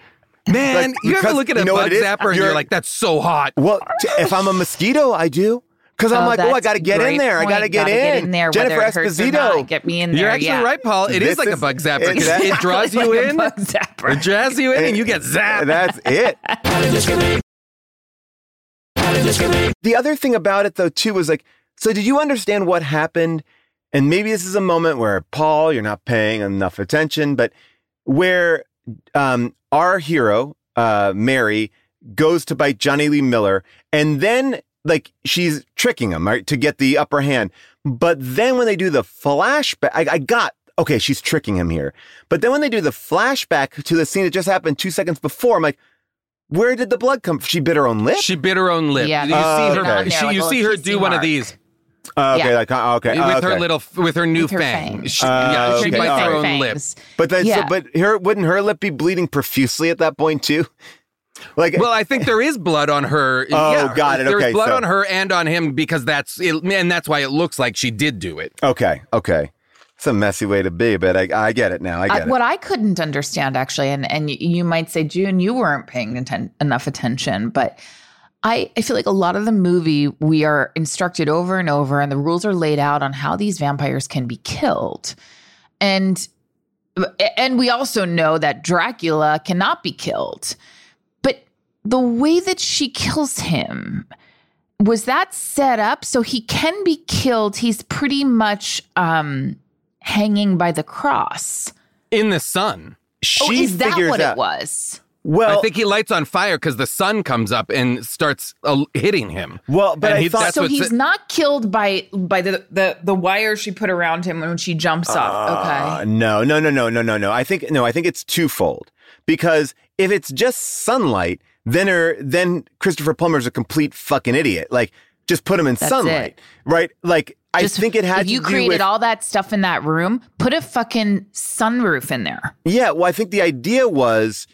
Man, Like, you ever because- look at a you know what bug it is? zapper and You're- you're like, that's so hot. Well, t- if I'm a mosquito, I do. Because I'm Oh, like, oh, I that's got to a get in great there. I point. got to get, Gotta in. there. Jennifer whether it hurts or Esposito. not, get me in there. You're actually yeah. right, Paul. It This is like a is- bug zapper. it- It, that- it draws you Like a in, bug zapper. it draws you in, and you get zapped. That's it. The other thing about it, though, too, was like, so did you understand what happened? And maybe this is a moment where, Paul, you're not paying enough attention, but where um, our hero, uh, Mary, goes to bite Johnny Lee Miller, and then, like, she's tricking him, right, to get the upper hand. But then when they do the flashback, I, I got, okay, she's tricking him here. But then when they do the flashback to the scene that just happened two seconds before, I'm like, where did the blood come from? She bit her own lip? She bit her own lip. Yeah, you that's see Oh, her, okay. she, Like a you little see her kissy do one of mark. these. Oh, okay, Yeah. like oh, okay, oh, with okay. her little, with her new With her fang. fangs. She, Uh, yeah, she okay, bites all her right. own lip. Fangs. But then, Yeah. so, but her wouldn't her lip be bleeding profusely at that point too? Like, Well, I think there is blood on her. Oh, yeah, got it. There's Okay, blood so- on her and on him because that's it, and that's why it looks like she did do it. okay, okay, it's a messy way to be, but I, I get it now. I I, get it. what I couldn't understand actually, and and you, you might say, June, you weren't paying atten- enough attention, but I, I feel like a lot of the movie we are instructed over and over, and the rules are laid out on how these vampires can be killed, and and we also know that Dracula cannot be killed, but the way that she kills him. Was that set up so he can be killed? He's pretty much um, hanging by the cross. In the sun. She Oh, is that figures what out, it was? Well, I think he lights on fire because the sun comes up and starts uh, hitting him. well, but and I he- thought that's So what's- he's not killed by by the, the the wire she put around him when she jumps off. Uh, Okay. no, no, no, no, no, no, no. I think no. I think it's twofold because if it's just sunlight, then er, then Christopher Plummer's a complete fucking idiot. Like, just put him in That's sunlight, it. right? Like, Just- I think it had if you to do created with all that stuff in that room, put a fucking sunroof in there. yeah. Well, I think the idea was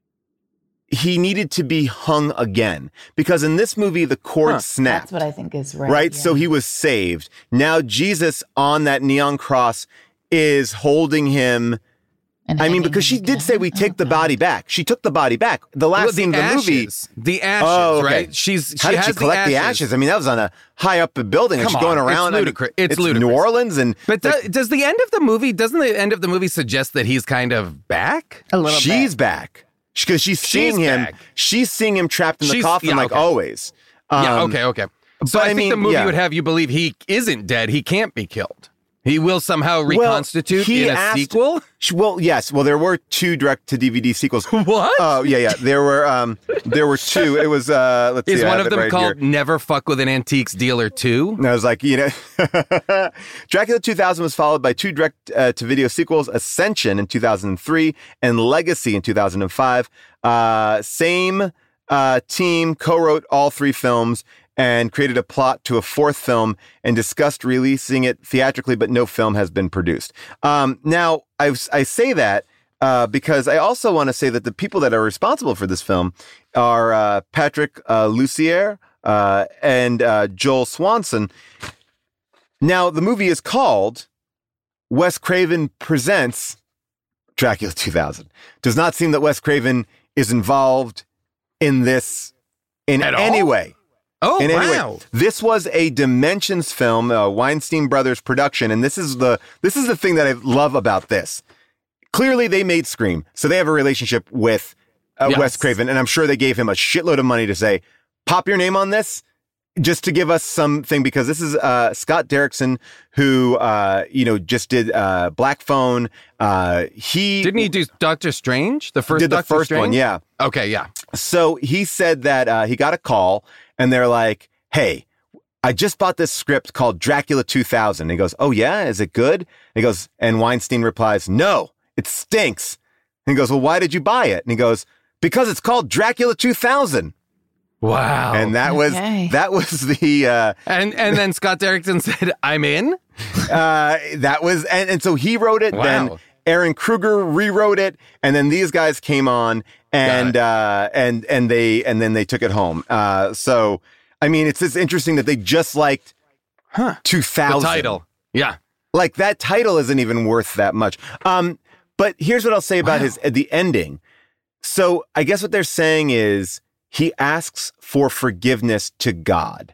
he needed to be hung again because in this movie the cord snapped. That's what I think is right. Right? yeah. So he was saved. Now Jesus on that neon cross is holding him. And I mean, hanging because she him did say again. we take the Okay. body back. She took the body back. The last Well, scene of the movie. ashes, the ashes, Oh, okay. right? She's How she did has she collect the the ashes. ashes? I mean, that was on a high up building. and Come she's going on, it's around. I mean, ludicrous. It's New ludicrous. Orleans, and But like, do- does the end of the movie? Doesn't the end of the movie suggest that he's kind of back? A little she's bit. back because she's seeing him. back. She's seeing him trapped in the She's- coffin, yeah, like okay. always. yeah. Um, Okay. Okay. So but I, I think mean, the movie yeah. would have you believe he isn't dead. He can't be killed. He will somehow reconstitute he in a asked- sequel. Sh- Well, yes. Well, there were two direct to D V D sequels. What? Oh, yeah, yeah. There were um there were two. It was uh let's Is see. I one have of it them right called here. "Never Fuck with an Antiques Dealer" two? And I was like, you know, Dracula two thousand was followed by two direct uh, to video sequels, Ascension in two thousand three and Legacy in two thousand five. Uh, same uh, team co-wrote all three films and created a plot to a fourth film and discussed releasing it theatrically, but no film has been produced. Um, now, I, I say that uh, because I also want to say that the people that are responsible for this film are uh, Patrick uh, Lussier uh, and uh, Joel Swanson. Now, the movie is called Wes Craven Presents Dracula two thousand. Does not seem that Wes Craven is involved in this in At any all? way. Oh, In any way. wow. This was a Dimensions film, a Weinstein Brothers production, and this is the this is the thing that I love about this. Clearly, they made Scream, so they have a relationship with uh, Yes. Wes Craven, and I'm sure they gave him a shitload of money to say, "Pop your name on this." Just to give us something, because this is uh, Scott Derrickson, who uh, you know just did uh, Black Phone. Uh, he Didn't he do Doctor Strange? The first did the Doctor first Strange? one, yeah. Okay, yeah. So he said that uh, he got a call, and they're like, "Hey, I just bought this script called Dracula two thousand." And he goes, "Oh yeah, is it good?" And he goes, and Weinstein replies, "No, it stinks." And he goes, "Well, why did you buy it?" And he goes, "Because it's called Dracula two thousand." Wow. And that was Okay. that was the uh, and and then Scott Derrickson said, "I'm in." uh, that was and, and so he wrote it. Wow. Then Aaron Kruger rewrote it, and then these guys came on and uh, and and they and then they took it home. Uh, so I mean, it's just interesting that they just liked Huh. two The thousand title. Yeah. Like that title isn't even worth that much. Um, but here's what I'll say about Wow. his the ending. So I guess what they're saying is he asks for forgiveness to God.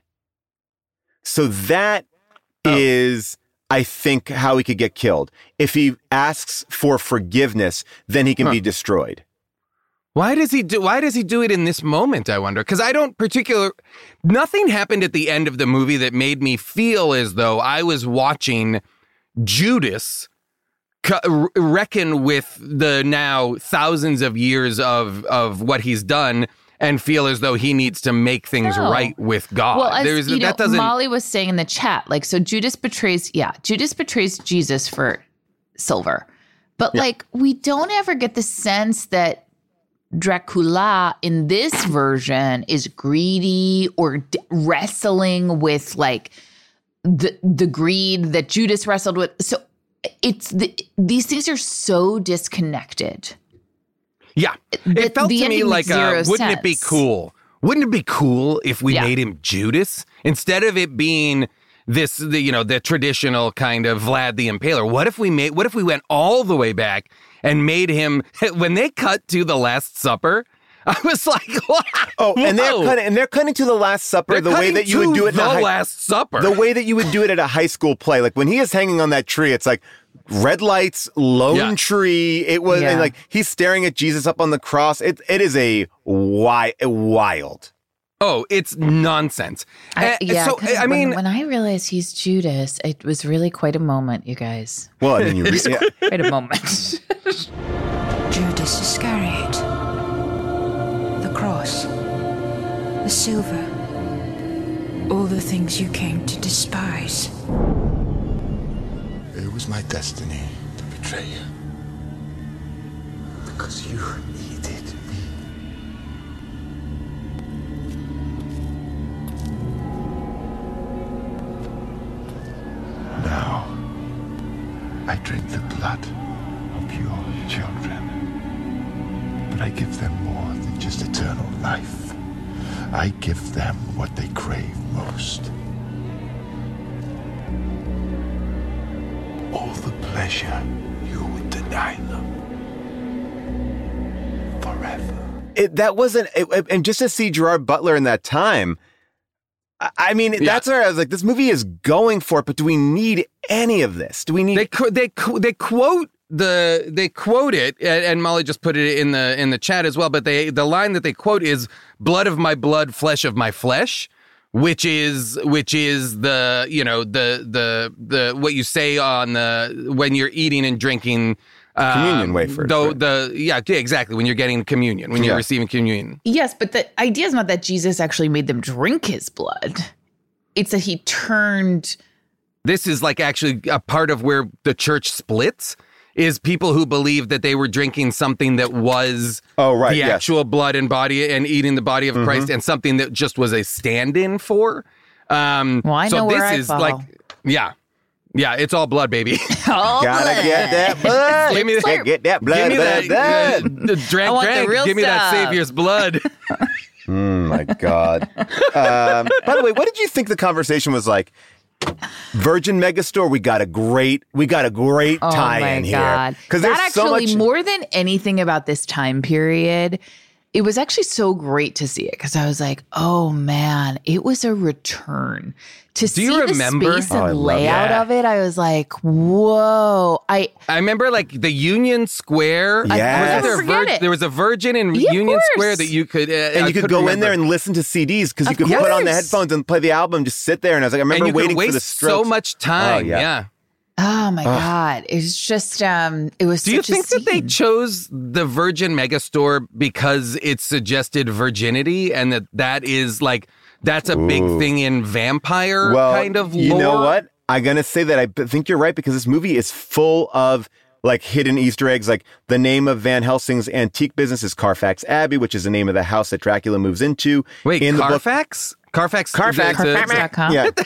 So that is, I think, how he could get killed. If he asks for forgiveness, then he can Huh. be destroyed. Why does he do why does he do it in this moment, I wonder? Because I don't particular nothing happened at the end of the movie that made me feel as though I was watching Judas co- reckon with the now thousands of years of of what he's done and feel as though he needs to make things No. right with God. Well, as There's you know, that doesn't Molly was saying in the chat, like, so Judas betrays, yeah, Judas betrays Jesus for silver. But like, we don't ever get the sense that Dracula in this version is greedy or d- wrestling with like the the greed that Judas wrestled with. So it's the, these things are so disconnected. Yeah. It The- felt the to me ending like, makes uh, zero wouldn't it be sense. cool? Wouldn't it be cool if we Yeah. made him Judas instead of it being this, the, you know, the traditional kind of Vlad the Impaler? What if we made, what if we went all the way back and made him, when they cut to the Last Supper, I was like, wow. Oh, and they're cutting, and they're cutting to the Last Supper They're the way cutting that you to would do it in the a high, Last Supper. the way that you would do it at a high school play. Like when he is hanging on that tree, it's like red lights, lone Yeah. tree. It was, Yeah. and like he's staring at Jesus up on the cross. It it is a wi- wild. Oh, it's nonsense. I, Uh, yeah, so, 'cause I when- mean, when I realized he's Judas, it was really quite a moment, you guys. Well, I mean, you re- yeah. Quite a moment. Judas Iscariot. The cross. The silver. All the things you came to despise. It was my destiny to betray you. Because you needed me. Now, I drink the blood of your children. But I give them more than just eternal life. I give them what they crave most. All the pleasure you would deny them. Forever. it, that wasn't, it, it- and just to see Gerard Butler in that time, I, I mean, that's where I was like, this movie is going for it, but do we need any of this? Do we need? They qu- they qu- they quote the they quote it, and, and Molly just put it in the in the chat as well. But they the line that they quote is "blood of my blood, flesh of my flesh," which is which is the you know the the the what you say on the when you're eating and drinking. Um, Communion wafers, Though right. the yeah yeah, exactly when you're getting communion when you're Yeah. receiving communion. Yes, but the idea is not that Jesus actually made them drink his blood. It's that he turned. This is like actually a part of where the church splits. Is people who believe that they were drinking something that was Oh, right, the yes. actual blood and body and eating the body of Mhm. Christ, and something that just was a stand-in for. Um, Well, I so know this where I is fall. like, yeah, yeah, it's all blood, baby. All Gotta blood. get that blood. Give me that- Gotta get that blood. Give me blood, that, blood. uh, the drank, I want the drank. real Give me that stuff. Savior's blood. Oh my God. Um, by the way, what did you think the conversation was like? Virgin Megastore, we got a great, we got a great Oh tie my in here. God. Because that there's so actually, much. more than anything about this time period, it was actually so great to see it because I was like, oh man, it was a return. To see you the remember- space Oh, I and love layout that. of it, I was like, whoa. I I remember like the Union Square. Yes. Wasn't there, a Forget vir- it. there was a Virgin in Yeah, of Union course. Square that you could, uh, and I you could couldn't go in remember. there and listen to C Ds because you Of could put on the course. headphones and play the album, just sit there. And I was like, I remember and you waiting could waste for the so Strokes. much time. Oh, yeah. yeah. oh my God. It was just um it was Do you such a think that they scene. chose the Virgin Megastore because it suggested virginity and that that is like, that's a big Ooh. thing in vampire Well, kind of you lore? know what? I'm going to say that I b- think you're right because this movie is full of like hidden Easter eggs. Like the name of Van Helsing's antique business is Carfax Abbey, which is the name of the house that Dracula moves into. Wait, in the book. Carfax? Carfax? Carfax. the- the- Carfax dot com? Yeah.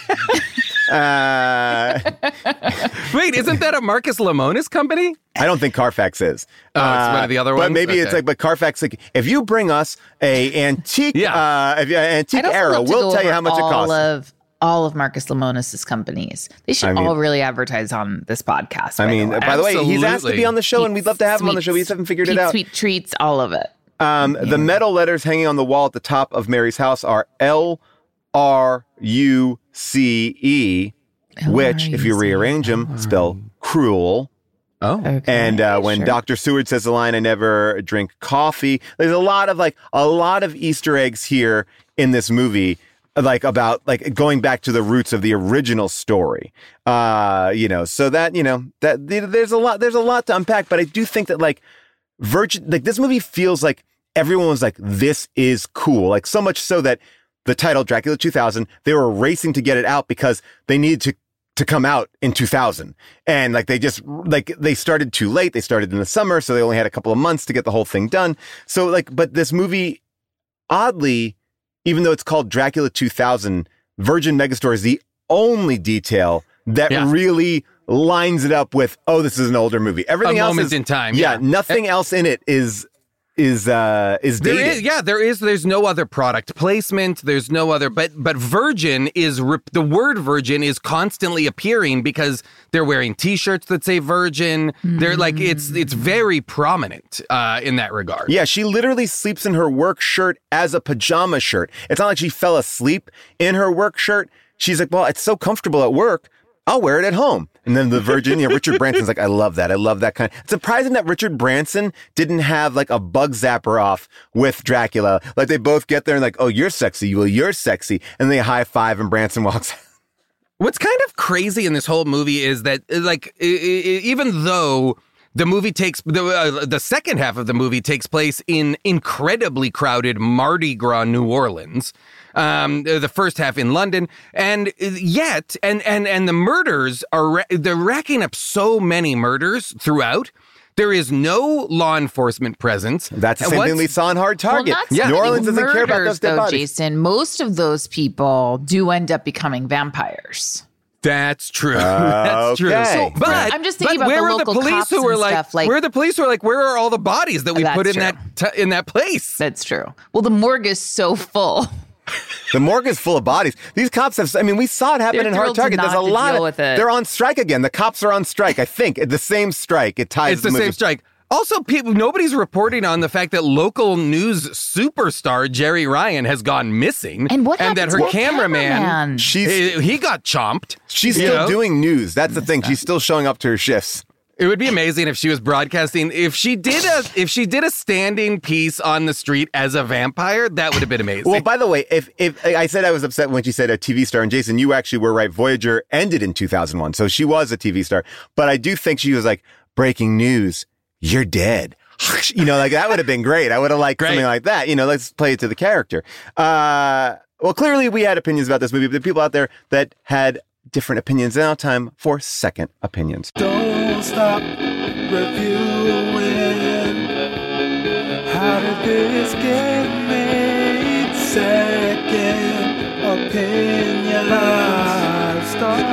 uh, Wait, isn't that a Marcus Lemonis company? I don't think Carfax is. Oh, it's one of the other But ones? maybe it's Okay. like, but Carfax, like, if you bring us a antique, Yeah. uh, if, uh, antique I'd also arrow, love to we'll go tell you over how much it all costs. Of, all of Marcus Lemonis' companies. They should I mean- all really advertise on this podcast. I by mean, the way. by the way, he's asked to Absolutely. be on the show, and we'd love to have him on the show. We Sweets. just haven't figured it Pete out. Sweet treats, all of it. Um, The metal letters hanging on the wall at the top of Mary's house are L R U C E, which, if you rearrange them, spell cruel. Oh. Okay, And uh, when sure. Doctor Seward says the line, I never drink coffee, there's a lot of like, a lot of Easter eggs here in this movie, like about like going back to the roots of the original story. Uh, you know, so that, you know, that there's a lot, there's a lot to unpack, but I do think that like Virgin, like this movie feels like everyone was like, this is cool. Like so much so that the title Dracula two thousand, they were racing to get it out because they needed to to come out in two thousand. And like, they just, like, they started too late. They started in the summer, so they only had a couple of months to get the whole thing done. So like, but this movie, oddly, even though it's called Dracula two thousand, Virgin Megastore is the only detail that Yeah. really lines it up with, oh, this is an older movie. Everything A else moment is in time, Yeah, yeah. nothing else in it is is uh is There dated. is, yeah, there is. There's no other product placement. There's no other. But but Virgin is rep- the word Virgin is constantly appearing because they're wearing T-shirts that say Virgin. They're like it's it's very prominent uh, in that regard. Yeah, she literally sleeps in her work shirt as a pajama shirt. It's not like she fell asleep in her work shirt. She's like, well, it's so comfortable at work, I'll wear it at home. And then the Virgin, you know, Richard Branson's like, I love that. I love that kind. It's surprising that Richard Branson didn't have like a bug zapper off with Dracula. Like they both get there and like, oh, you're sexy. Well, you're sexy. And they high five and Branson walks out. What's kind of crazy in this whole movie is that, like, I- I- even though the movie takes the uh, the second half of the movie takes place in incredibly crowded Mardi Gras, New Orleans. Um, the first half in London, and yet, and and and the murders are ra- they're racking up so many murders throughout. There is no law enforcement presence. That's the And same thing what's- we saw in Hard Target. Well, not so New many Orleans doesn't care about murders, those dead though, bodies. Jason. Most of those people do end up becoming vampires. That's true. Uh, That's true. okay. So, but I'm just thinking but about the where are local the police cops who are and like, stuff, like- where are the police who are like, where are all the bodies that we That's put in true. that t- in that place? That's true. Well, the morgue is so full. The morgue is full of bodies. These cops have, I mean, we saw it happen They're in Hard thrilled to Target. There's a not to lot deal of, with it. they're on strike again. The cops are on strike, I think. The same strike. It ties It's the movie. same strike. Also, people, nobody's reporting on the fact that local news superstar Jerry Ryan has gone missing, And what and that happened her to the cameraman, cameraman? She's he, he got chomped. she's you still know? doing news. That's the thing. She's still showing up to her shifts. It would be amazing if she was broadcasting. If she did a if she did a standing piece on the street as a vampire, that would have been amazing. Well, by the way, if if I said I was upset when she said a T V star, and Jason, you actually were right. Voyager ended in two thousand one, so she was a T V star. But I do think she was like, breaking news, you're dead. You know, like that would have been great. I would have liked Great. something like that. You know, let's play it to the character. Uh, well, clearly we had opinions about this movie, but there are people out there that had different opinions. Now time for second opinions. Don't stop reviewing. How did this get made? Second opinion. Five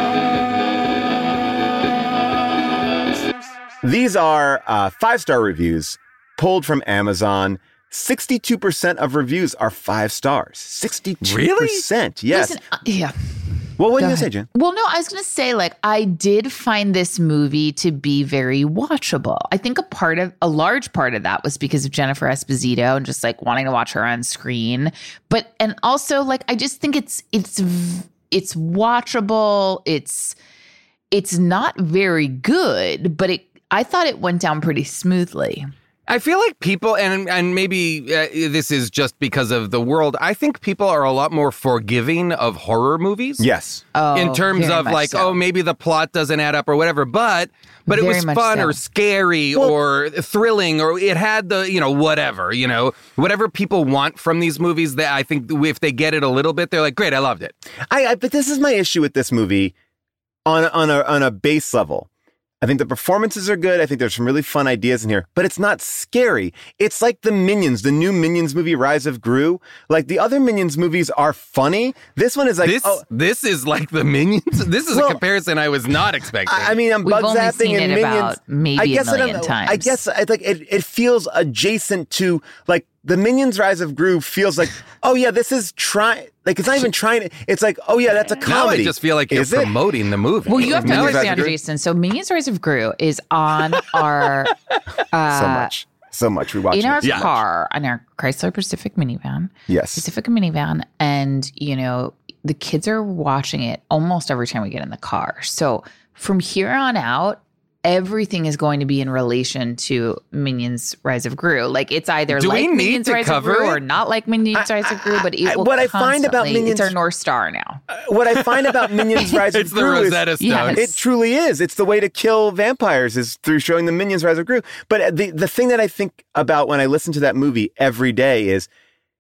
stars. These are uh, five-star reviews pulled from Amazon. sixty-two percent of reviews are five stars. sixty-two percent. Yes. Listen, uh, yeah. Well, what Go are you going to ahead. say, Jen? Well, no, I was going to say, like, I did find this movie to be very watchable. I think a part of, a large part of that was because of Jennifer Esposito and just like wanting to watch her on screen. But, and also, like, I just think it's, it's, v- it's watchable. It's, it's not very good, but it, I thought it went down pretty smoothly. I feel like people, and and maybe uh, this is just because of the world, I think people are a lot more forgiving of horror movies. Yes. Oh, in terms very of much like, so. oh, maybe the plot doesn't add up or whatever, but but Very it was much fun so. or scary or thrilling, or it had the, you know, whatever, you know, whatever people want from these movies, that I think if they get it a little bit, they're like, great, I loved it. I, I but this is my issue with this movie on on a on a base level. I think the performances are good. I think there's some really fun ideas in here, but it's not scary. It's like the Minions, the new Minions movie, Rise of Gru. Like the other Minions movies are funny. This one is like, this oh, this is like the Minions. This is Well, a comparison I was not expecting. I I mean, I'm We've bug only zapping seen and it Minions. about maybe I a guess I don't million know. times. I guess I like it. It feels adjacent to like the Minions Rise of Gru. Feels like, oh yeah, this is trying. Like it's not even trying to. It's like, oh yeah, that's a now comedy. I just feel like you're Is it? promoting the movie. Well, you have to Minions Rise of understand, Gru? Jason. So, Minions Rise of Gru is on our uh, So much, so much. We watch in our it. Yeah. car, on our Chrysler Pacific minivan. Yes. Pacifica minivan, and you know the kids are watching it almost every time we get in the car. So from here on out, everything is going to be in relation to Minions Rise of Gru. Like it's either Do like we need Minions to Rise cover of Gru it? or not like Minions Rise of Gru. But it I- will what I find about constantly- Minions- it's our North Star now. What I find about Minions Rise of It's the Gru is Rosetta Stone. Yes. it truly is. It's the way to kill vampires is through showing the Minions Rise of Gru. But the the thing that I think about when I listen to that movie every day is,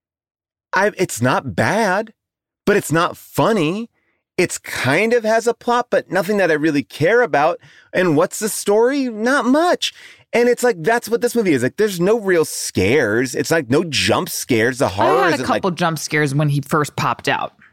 I it's not bad, but it's not funny. It's kind of has a plot, but nothing that I really care about. And what's the story? Not much. And it's like, that's what this movie is. Like, there's no real scares. It's like no jump scares. The horror I had isn't a couple like, jump scares when he first popped out.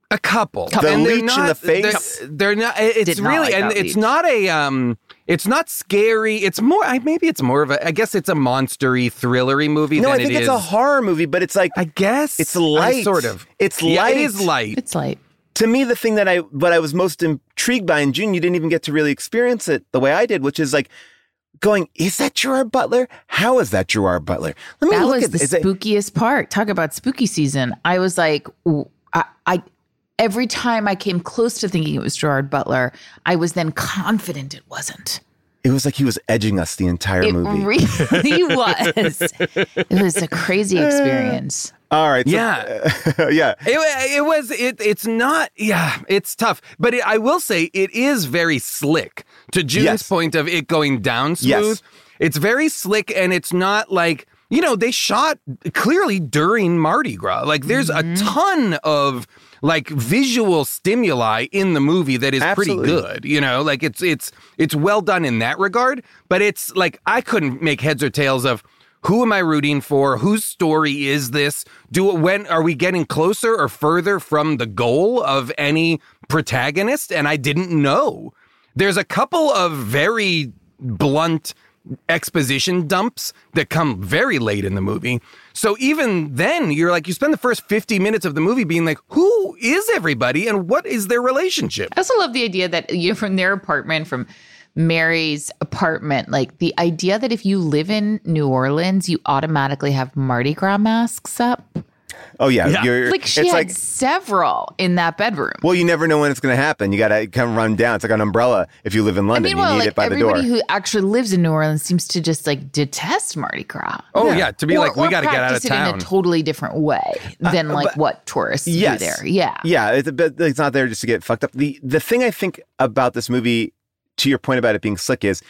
A couple. The And they're leech in not- the face? They're, they're not. It's Did not really, like and that it's leech. not a. Um, it's not scary. It's more. I maybe it's more of a. I guess it's a monstery, thrillery movie. No, than I think it it's is. a horror movie, but it's like I guess it's I light. sort of. It's Yeah, light. it is light. It's light. To me, the thing that I what I was most intrigued by, and June, you didn't even get to really experience it the way I did, which is like going, is that Gerard Butler? How is that Gerard Butler? Let me That look was at the is it- spookiest part. Talk about spooky season. I was like, w- I, I every time I came close to thinking it was Gerard Butler, I was then confident it wasn't. It was like he was edging us the entire It movie. really was. It was a crazy experience. All right. So, Yeah. yeah. It, it was. It. It's not. Yeah. It's tough, but it, I will say it is very slick. To June's Yes. point of it going down Yes. smooth, it's very slick, and it's not like. You know, they shot clearly during Mardi Gras. Like, there's Mm-hmm. a ton of like visual stimuli in the movie that is Absolutely. pretty good. You know, like it's it's it's well done in that regard. But it's like I couldn't make heads or tails of who am I rooting for? Whose story is this? Do when are we getting closer or further from the goal of any protagonist? And I didn't know. There's a couple of very blunt exposition dumps that come very late in the movie. So even then, you're like, you spend the first fifty minutes of the movie being like, who is everybody and what is their relationship? I also love the idea that you from their apartment, from Mary's apartment, like the idea that if you live in New Orleans, you automatically have Mardi Gras masks up. Oh yeah. Yeah. You're, Like she it's had like, several in that bedroom. well, you never know when it's going to happen. You got to come run down. It's like an umbrella. If you live in I London, mean, you well, need like it by the door. everybody who actually lives in New Orleans seems to just like detest Mardi Gras. Oh, yeah. To be Or- like, we or got to get out of practice it town. in a totally different way than like what tourists Yes. do there. Yeah. Yeah, it's, a bit, it's not there just to get fucked up. The the thing I think about this movie, to your point about it being slick, is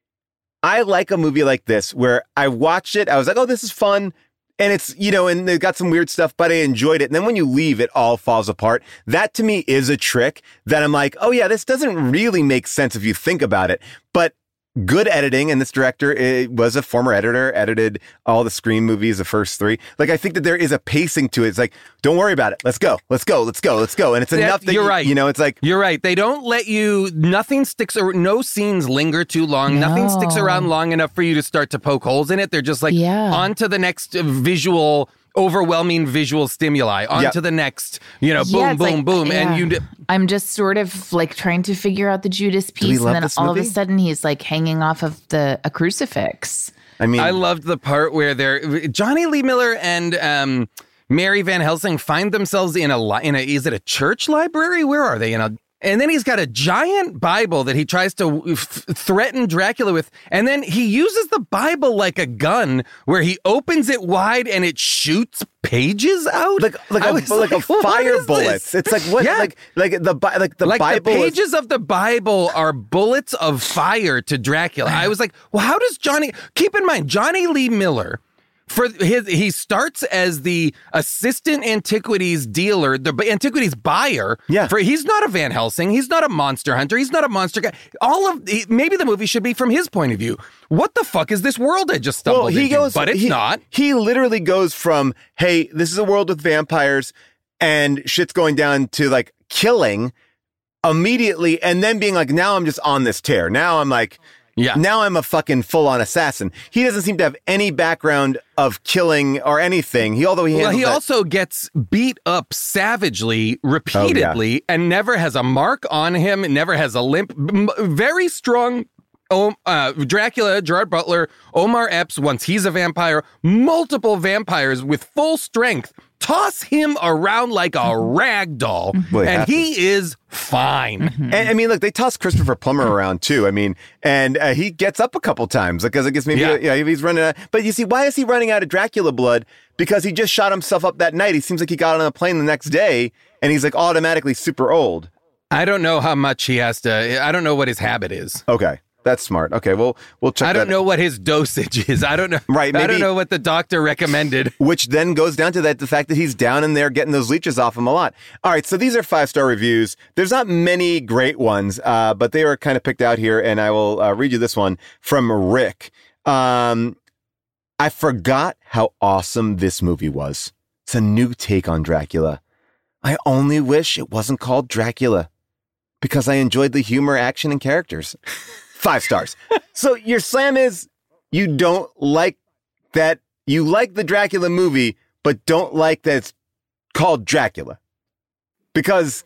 I like a movie like this where I watched it, I was like, oh, this is fun. And it's, you know, and they got some weird stuff, but I enjoyed it. And then when you leave, it all falls apart. That to me is a trick that I'm like, oh yeah, this doesn't really make sense if you think about it. But good editing, and this director it was a former editor, edited all the Scream movies, the first three. Like, I think that there is a pacing to it. It's like, don't worry about it. Let's go. Let's go. Let's go. Let's go. And it's Yeah, enough that you're you, right. you know, it's like, You're right. They don't let you, nothing sticks, or no scenes linger too long. Nothing sticks No. around long enough for you to start to poke holes in it. They're just like, Yeah. on to the next visual, overwhelming visual stimuli. On Yep. to the next, you know, boom, Yeah, it's boom, like- boom. yeah. And you, I'm just sort of like trying to figure out the Judas we piece, love and then this all of movie? a sudden he's like hanging off of the a crucifix. I mean, I loved the part where they're Johnny Lee Miller and um, Mary Van Helsing find themselves in a li- in a is it a church library? Where are they? In a and then he's got a giant Bible that he tries to f- threaten Dracula with, and then he uses the Bible like a gun, where he opens it wide and it shoots pages out, like like I a was like, a what fire is bullets. this? It's like what Yeah. like like the Bi- like the like Bible the is- pages of the Bible are bullets of fire to Dracula. I was like, well, how does Johnny, keep in mind, Johnny Lee Miller, for his, he starts as the assistant antiquities dealer, the antiquities buyer. Yeah. For he's not a Van Helsing. He's not a monster hunter. He's not a monster guy. All of he, maybe the movie should be from his point of view. What the fuck is this world I just stumbled well, he into? goes, but it's he, not. He literally goes from, hey, this is a world with vampires and shit's going down to like killing immediately, and then being like, now I'm just on this tear. Now I'm like, Yeah. now I'm a fucking full on assassin. He doesn't seem to have any background of killing or anything. He, although he, Well, handles he that- also gets beat up savagely, repeatedly, and never has a mark on him, never has a limp. M- Very strong. Oh, uh, Dracula, Gerard Butler, Omar Epps, once he's a vampire, multiple vampires with full strength toss him around like a rag doll, Well, they and have to. he is fine. And I mean, look, they toss Christopher Plummer around too. I mean, and uh, he gets up a couple times because I guess maybe Yeah. yeah. he's running out. But you see, why is he running out of Dracula blood? Because he just shot himself up that night. He seems like he got on a plane the next day, and he's like automatically super old. I don't know how much he has to, I don't know what his habit is. Okay, that's smart. Okay, well, we'll check. I don't that. know what his dosage is. I don't know. Right, I maybe- don't know what the doctor recommended. Which then goes down to that the fact that he's down in there getting those leeches off him a lot. All right, so these are five star reviews. There's not many great ones, uh, but they were kind of picked out here, and I will uh, read you this one from Rick. Um, I forgot how awesome this movie was. It's a new take on Dracula. I only wish it wasn't called Dracula because I enjoyed the humor, action, and characters. Five stars. So your slam is you don't like that, you like the Dracula movie, but don't like that it's called Dracula. Because,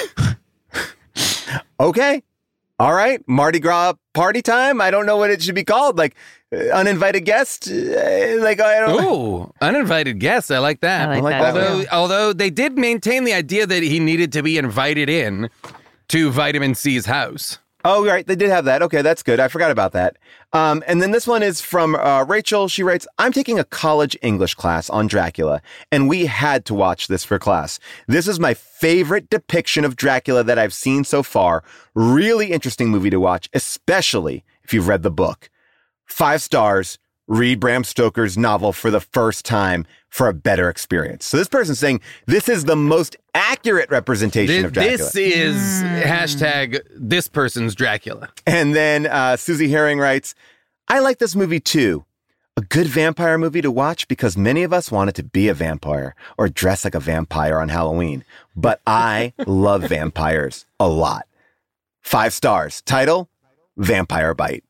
okay, all right, Mardi Gras party time. I don't know what it should be called. Like, uh, uninvited guest? Uh, like, I don't Ooh, uninvited guest. I like that. I like like that. that. Although, although they did maintain the idea that he needed to be invited in to Vitamin C's house. Oh, right. They did have that. Okay, that's good. I forgot about that. Um, and then this one is from uh, Rachel. She writes, I'm taking a college English class on Dracula, and we had to watch this for class. This is my favorite depiction of Dracula that I've seen so far. Really interesting movie to watch, especially if you've read the book. Five stars. Read Bram Stoker's novel for the first time for a better experience. So this person's saying this is the most accurate representation This, of Dracula. this is hashtag this person's Dracula. And then uh, Susie Herring writes, I like this movie too. A good vampire movie to watch because many of us wanted to be a vampire or dress like a vampire on Halloween. But I love vampires a lot. Five stars. Title, Vampire Bite.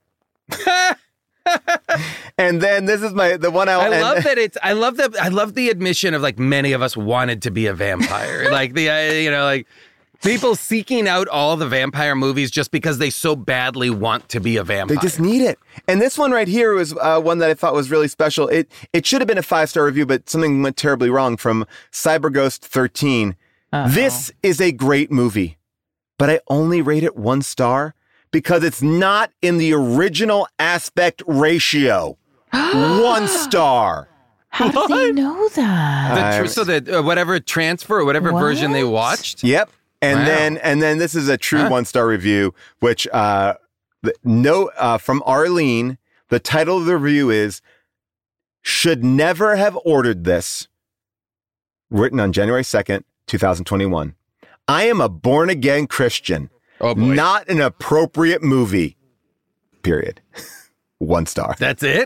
And then this is my the one I'll I end. love that it's. I love that. I love the admission of like many of us wanted to be a vampire. Like the uh, you know like people seeking out all the vampire movies just because they so badly want to be a vampire. They just need it. And this one right here was uh, one that I thought was really special. It it should have been a five star review, but something went terribly wrong from CyberGhost thirteen. Uh-oh. This is a great movie, but I only rate it one star. Because it's not in the original aspect ratio. One star. How do they know that? The tr- so that uh, whatever transfer or whatever What? version they watched. Yep. And Wow. then and then this is a true Huh. one star review, which uh, the, no uh, from Arlene. The title of the review is "Should Never Have Ordered This." Written on January second, twenty twenty-one. I am a born again Christian. Oh boy. Not an appropriate movie. Period. One star. That's it.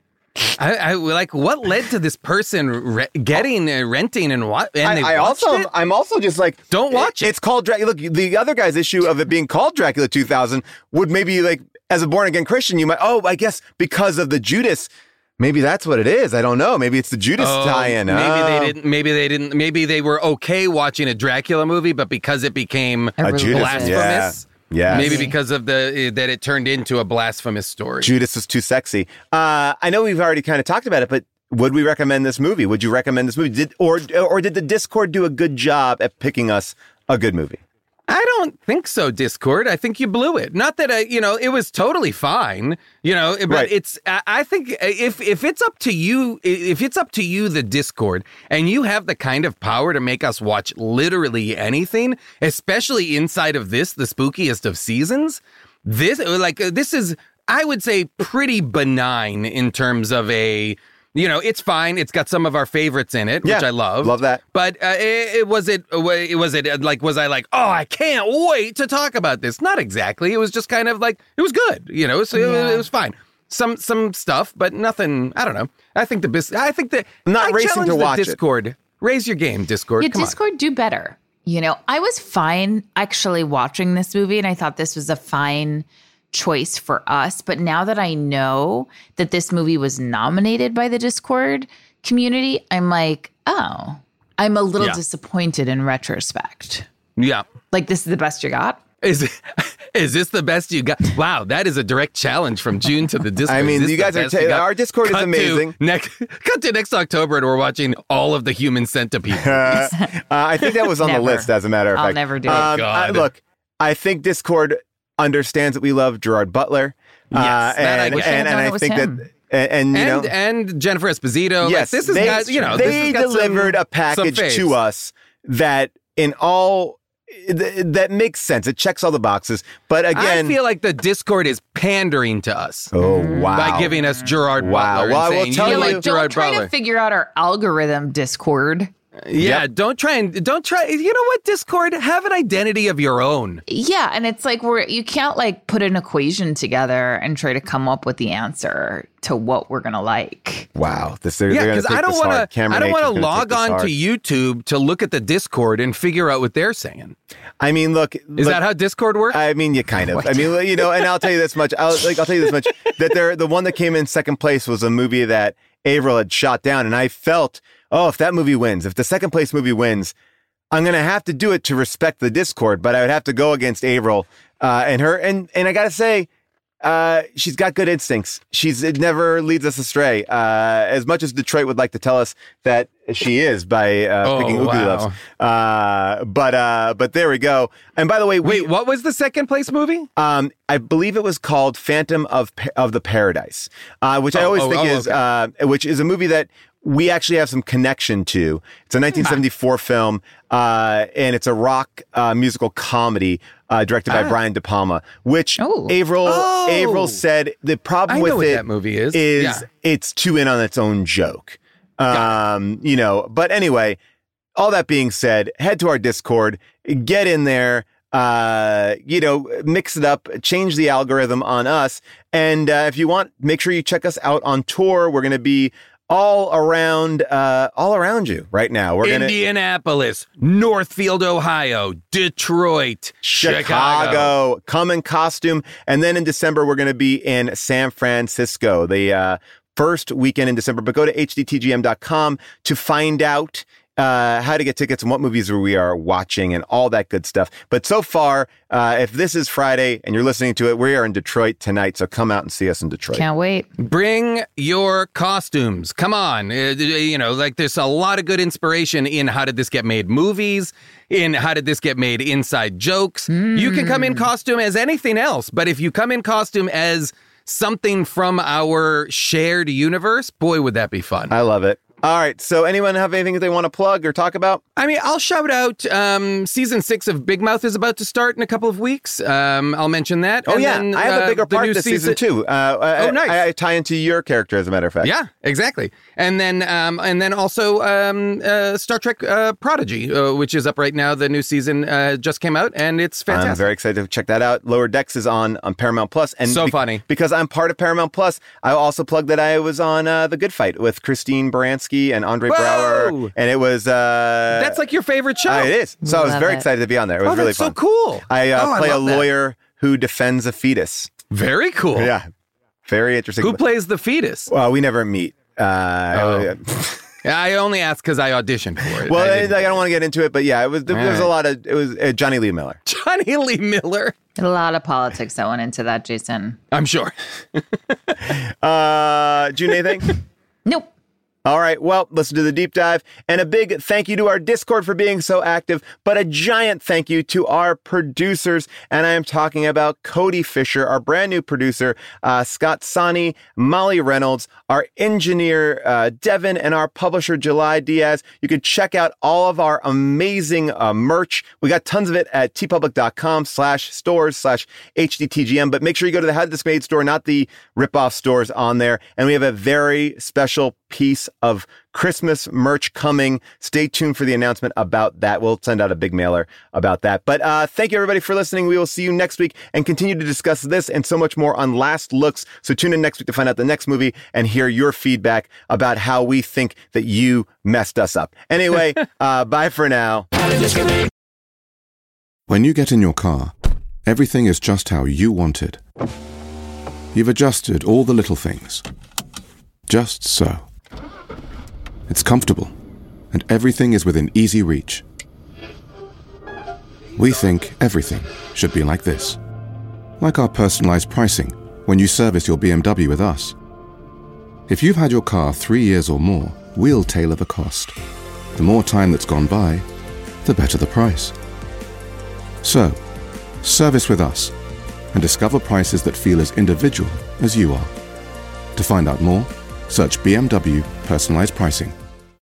I, I like what led to this person re- getting uh, renting and what? And I, they I watched also, it? I'm also just like, Don't watch it. It's called Dracula. Look, the other guy's issue of it being called Dracula two thousand would maybe like, as a born again Christian, you might, oh, I guess because of the Judas. Maybe that's what it is. I don't know. Maybe it's the Judas Oh, tie-in. Maybe Oh. they didn't. Maybe they didn't. Maybe they were okay watching a Dracula movie, but because it became A Judas, blasphemous, yeah. Yes. maybe because of the that it turned into a blasphemous story. Judas is too sexy. Uh, I know we've already kind of talked about it, but would we recommend this movie? Would you recommend this movie? Did or or did the Discord do a good job at picking us a good movie? I don't think so, Discord. I think you blew it. Not that I, you know, it was totally fine, you know, but Right. it's, I I think if, if it's up to you, if it's up to you, the Discord, and you have the kind of power to make us watch literally anything, especially inside of this, the spookiest of seasons, this, like, this is, I would say, pretty benign in terms of a, you know, it's fine. It's got some of our favorites in it, Yeah, which I love. love that. But uh, it, it was it it was it like was I like, oh, I can't wait to talk about this? Not exactly. It was just kind of like it was good, you know. So Yeah. it, it was fine. Some some stuff, but nothing. I don't know. I think the bis- I think that I'm not I racing challenge to the watch it. Discord. Raise your game, Discord. Yeah, Come on. Discord do better. You know, I was fine actually watching this movie, and I thought this was a fine choice for us. But now that I know that this movie was nominated by the Discord community, I'm like, oh, I'm a little Yeah. disappointed in retrospect. Yeah. Like, this is the best you got? Is is this the best you got? Wow, that is a direct challenge from June to the Discord. I mean, Is this you the guys are best ta- you got? our Discord is Cut to amazing. Next, cut to next October, and we're watching all of the Human Centipede. Uh, I think that was on the Never. list, as a matter of I'll fact. never do it. Um, God. I- look, I think Discord understands that we love Gerard Butler. Yes, uh, that I and, get. and, and I It was think him. that, and, and you know, and and Jennifer Esposito. yes, like, this is they, got, you know, this they has got some- delivered a some package faves. to us that, in all, th- that makes sense. It checks all the boxes. But again, I feel like the Discord is pandering to us oh wow, by giving us Gerard Wow. Butler. Well, I and will saying, tell you you- like Like, Gerard don't try Butler. to figure out our algorithm, Discord. Yeah, Yep. don't try and don't try. You know what, Discord? Have an identity of your own. Yeah, and it's like we're you can't like put an equation together and try to come up with the answer to what we're gonna like. Wow, this they're, Yeah, they're because gonna I take don't this want hard. to. Cameron I don't H want is to gonna log take this on hard. to YouTube to look at the Discord and figure out what they're saying. I mean, look, Is look, that how Discord works? I mean, you kind of. I mean, you know, and I'll tell you this much. I'll like, I'll tell you this much that there, the one that came in second place was a movie that Averill had shot down, and I felt, oh, if that movie wins, if the second place movie wins, I'm gonna have to do it to respect the Discord, but I would have to go against Averill uh, and her, and and I gotta say. Uh, she's got good instincts. She's it never leads us astray. Uh, as much as Detroit would like to tell us that she is by uh, Oh, picking Oogly wow. Loves. Uh, but uh, but there we go. And by the way, we, Wait, what was the second place movie? um, I believe it was called Phantom of Pa- of the Paradise, uh, which I Oh, always oh, think oh, is okay. uh, which is a movie that we actually have some connection to. It's a nineteen seventy-four film, uh, and it's a rock uh, musical comedy uh, directed by Ah. Brian De Palma, which Oh. Averill Oh. Averill said the problem I with know what it that movie is. is Yeah. it's too in on its own joke. Um, you know, but anyway, all that being said, head to our Discord, get in there, uh, you know, mix it up, change the algorithm on us. And uh, if you want, make sure you check us out on tour. We're going to be all around, uh, all around you right now. We're going to Indianapolis, Northfield, Ohio, Detroit, Chicago. Chicago, come in costume. And then in December, we're going to be in San Francisco, the uh, first weekend in December. But go to H D T G M dot com to find out uh, how to get tickets and what movies we are watching and all that good stuff. But so far, uh, if this is Friday and you're listening to it, we are in Detroit tonight. So come out and see us in Detroit. Can't wait. Bring your costumes. Come on. Uh, you know, like there's a lot of good inspiration in How Did This Get Made movies, in How Did This Get Made inside jokes. You can come in costume as anything else, but if you come in costume as something from our shared universe, boy, would that be fun. I love it. All right. So anyone have anything that they want to plug or talk about? I mean, I'll shout out um, season six of Big Mouth is about to start in a couple of weeks. Um, I'll mention that. Oh, And yeah. then, I have a uh, bigger the part new this season, too. Uh, I, Oh, nice. I, I tie into your character, as a matter of fact. Yeah, exactly. And then um, and then also um, uh, Star Trek uh, Prodigy, uh, which is up right now. The new season uh, just came out, and it's fantastic. I'm very excited to check that out. Lower Decks is on, on Paramount Plus. And So funny. Because I'm part of Paramount Plus, I also plugged that I was on uh, The Good Fight with Christine Baranski and Andre Whoa! Brower. And it was... Uh, That's like your favorite show. uh, it is. So I was Love very it. excited to be on there. It was Oh, really that's so fun. cool. I uh, Oh, I play a love that. lawyer who defends a fetus. Very cool. Yeah. Very interesting. Who plays the fetus? Well, we never meet. Uh, Oh. I only asked because I auditioned for it. well, I I, didn't- like, I don't want to get into it, but yeah, it was there, there was a All lot of... It was uh, Johnny Lee Miller. Johnny Lee Miller. A lot of politics that went into that, Jason. I'm sure. Uh, June, anything? Nope. All right, well, listen to the deep dive. And a big thank you to our Discord for being so active, but a giant thank you to our producers. And I am talking about Cody Fisher, our brand new producer, uh, Scott Sani, Molly Reynolds, our engineer, uh, Devin, and our publisher, July Diaz. You can check out all of our amazing uh, merch. We got tons of it at tpublic.com slash stores slash HDTGM, but make sure you go to the How Did This Get Made store, not the ripoff stores on there. And we have a very special piece of Christmas merch coming. Stay tuned for the announcement about that. We'll send out a big mailer about that. But uh, thank you, everybody, for listening. We will see you next week and continue to discuss this and so much more on Last Looks. So tune in next week to find out the next movie and hear your feedback about how we think that you messed us up. Anyway, uh, bye for now. When you get in your car, everything is just how you want it. You've adjusted all the little things. Just so. It's comfortable, and everything is within easy reach. We think everything should be like this. Like our personalized pricing when you service your B M W with us. If you've had your car three years or more, we'll tailor the cost. The more time that's gone by, the better the price. So, service with us and discover prices that feel as individual as you are. To find out more, search B M W Personalized Pricing.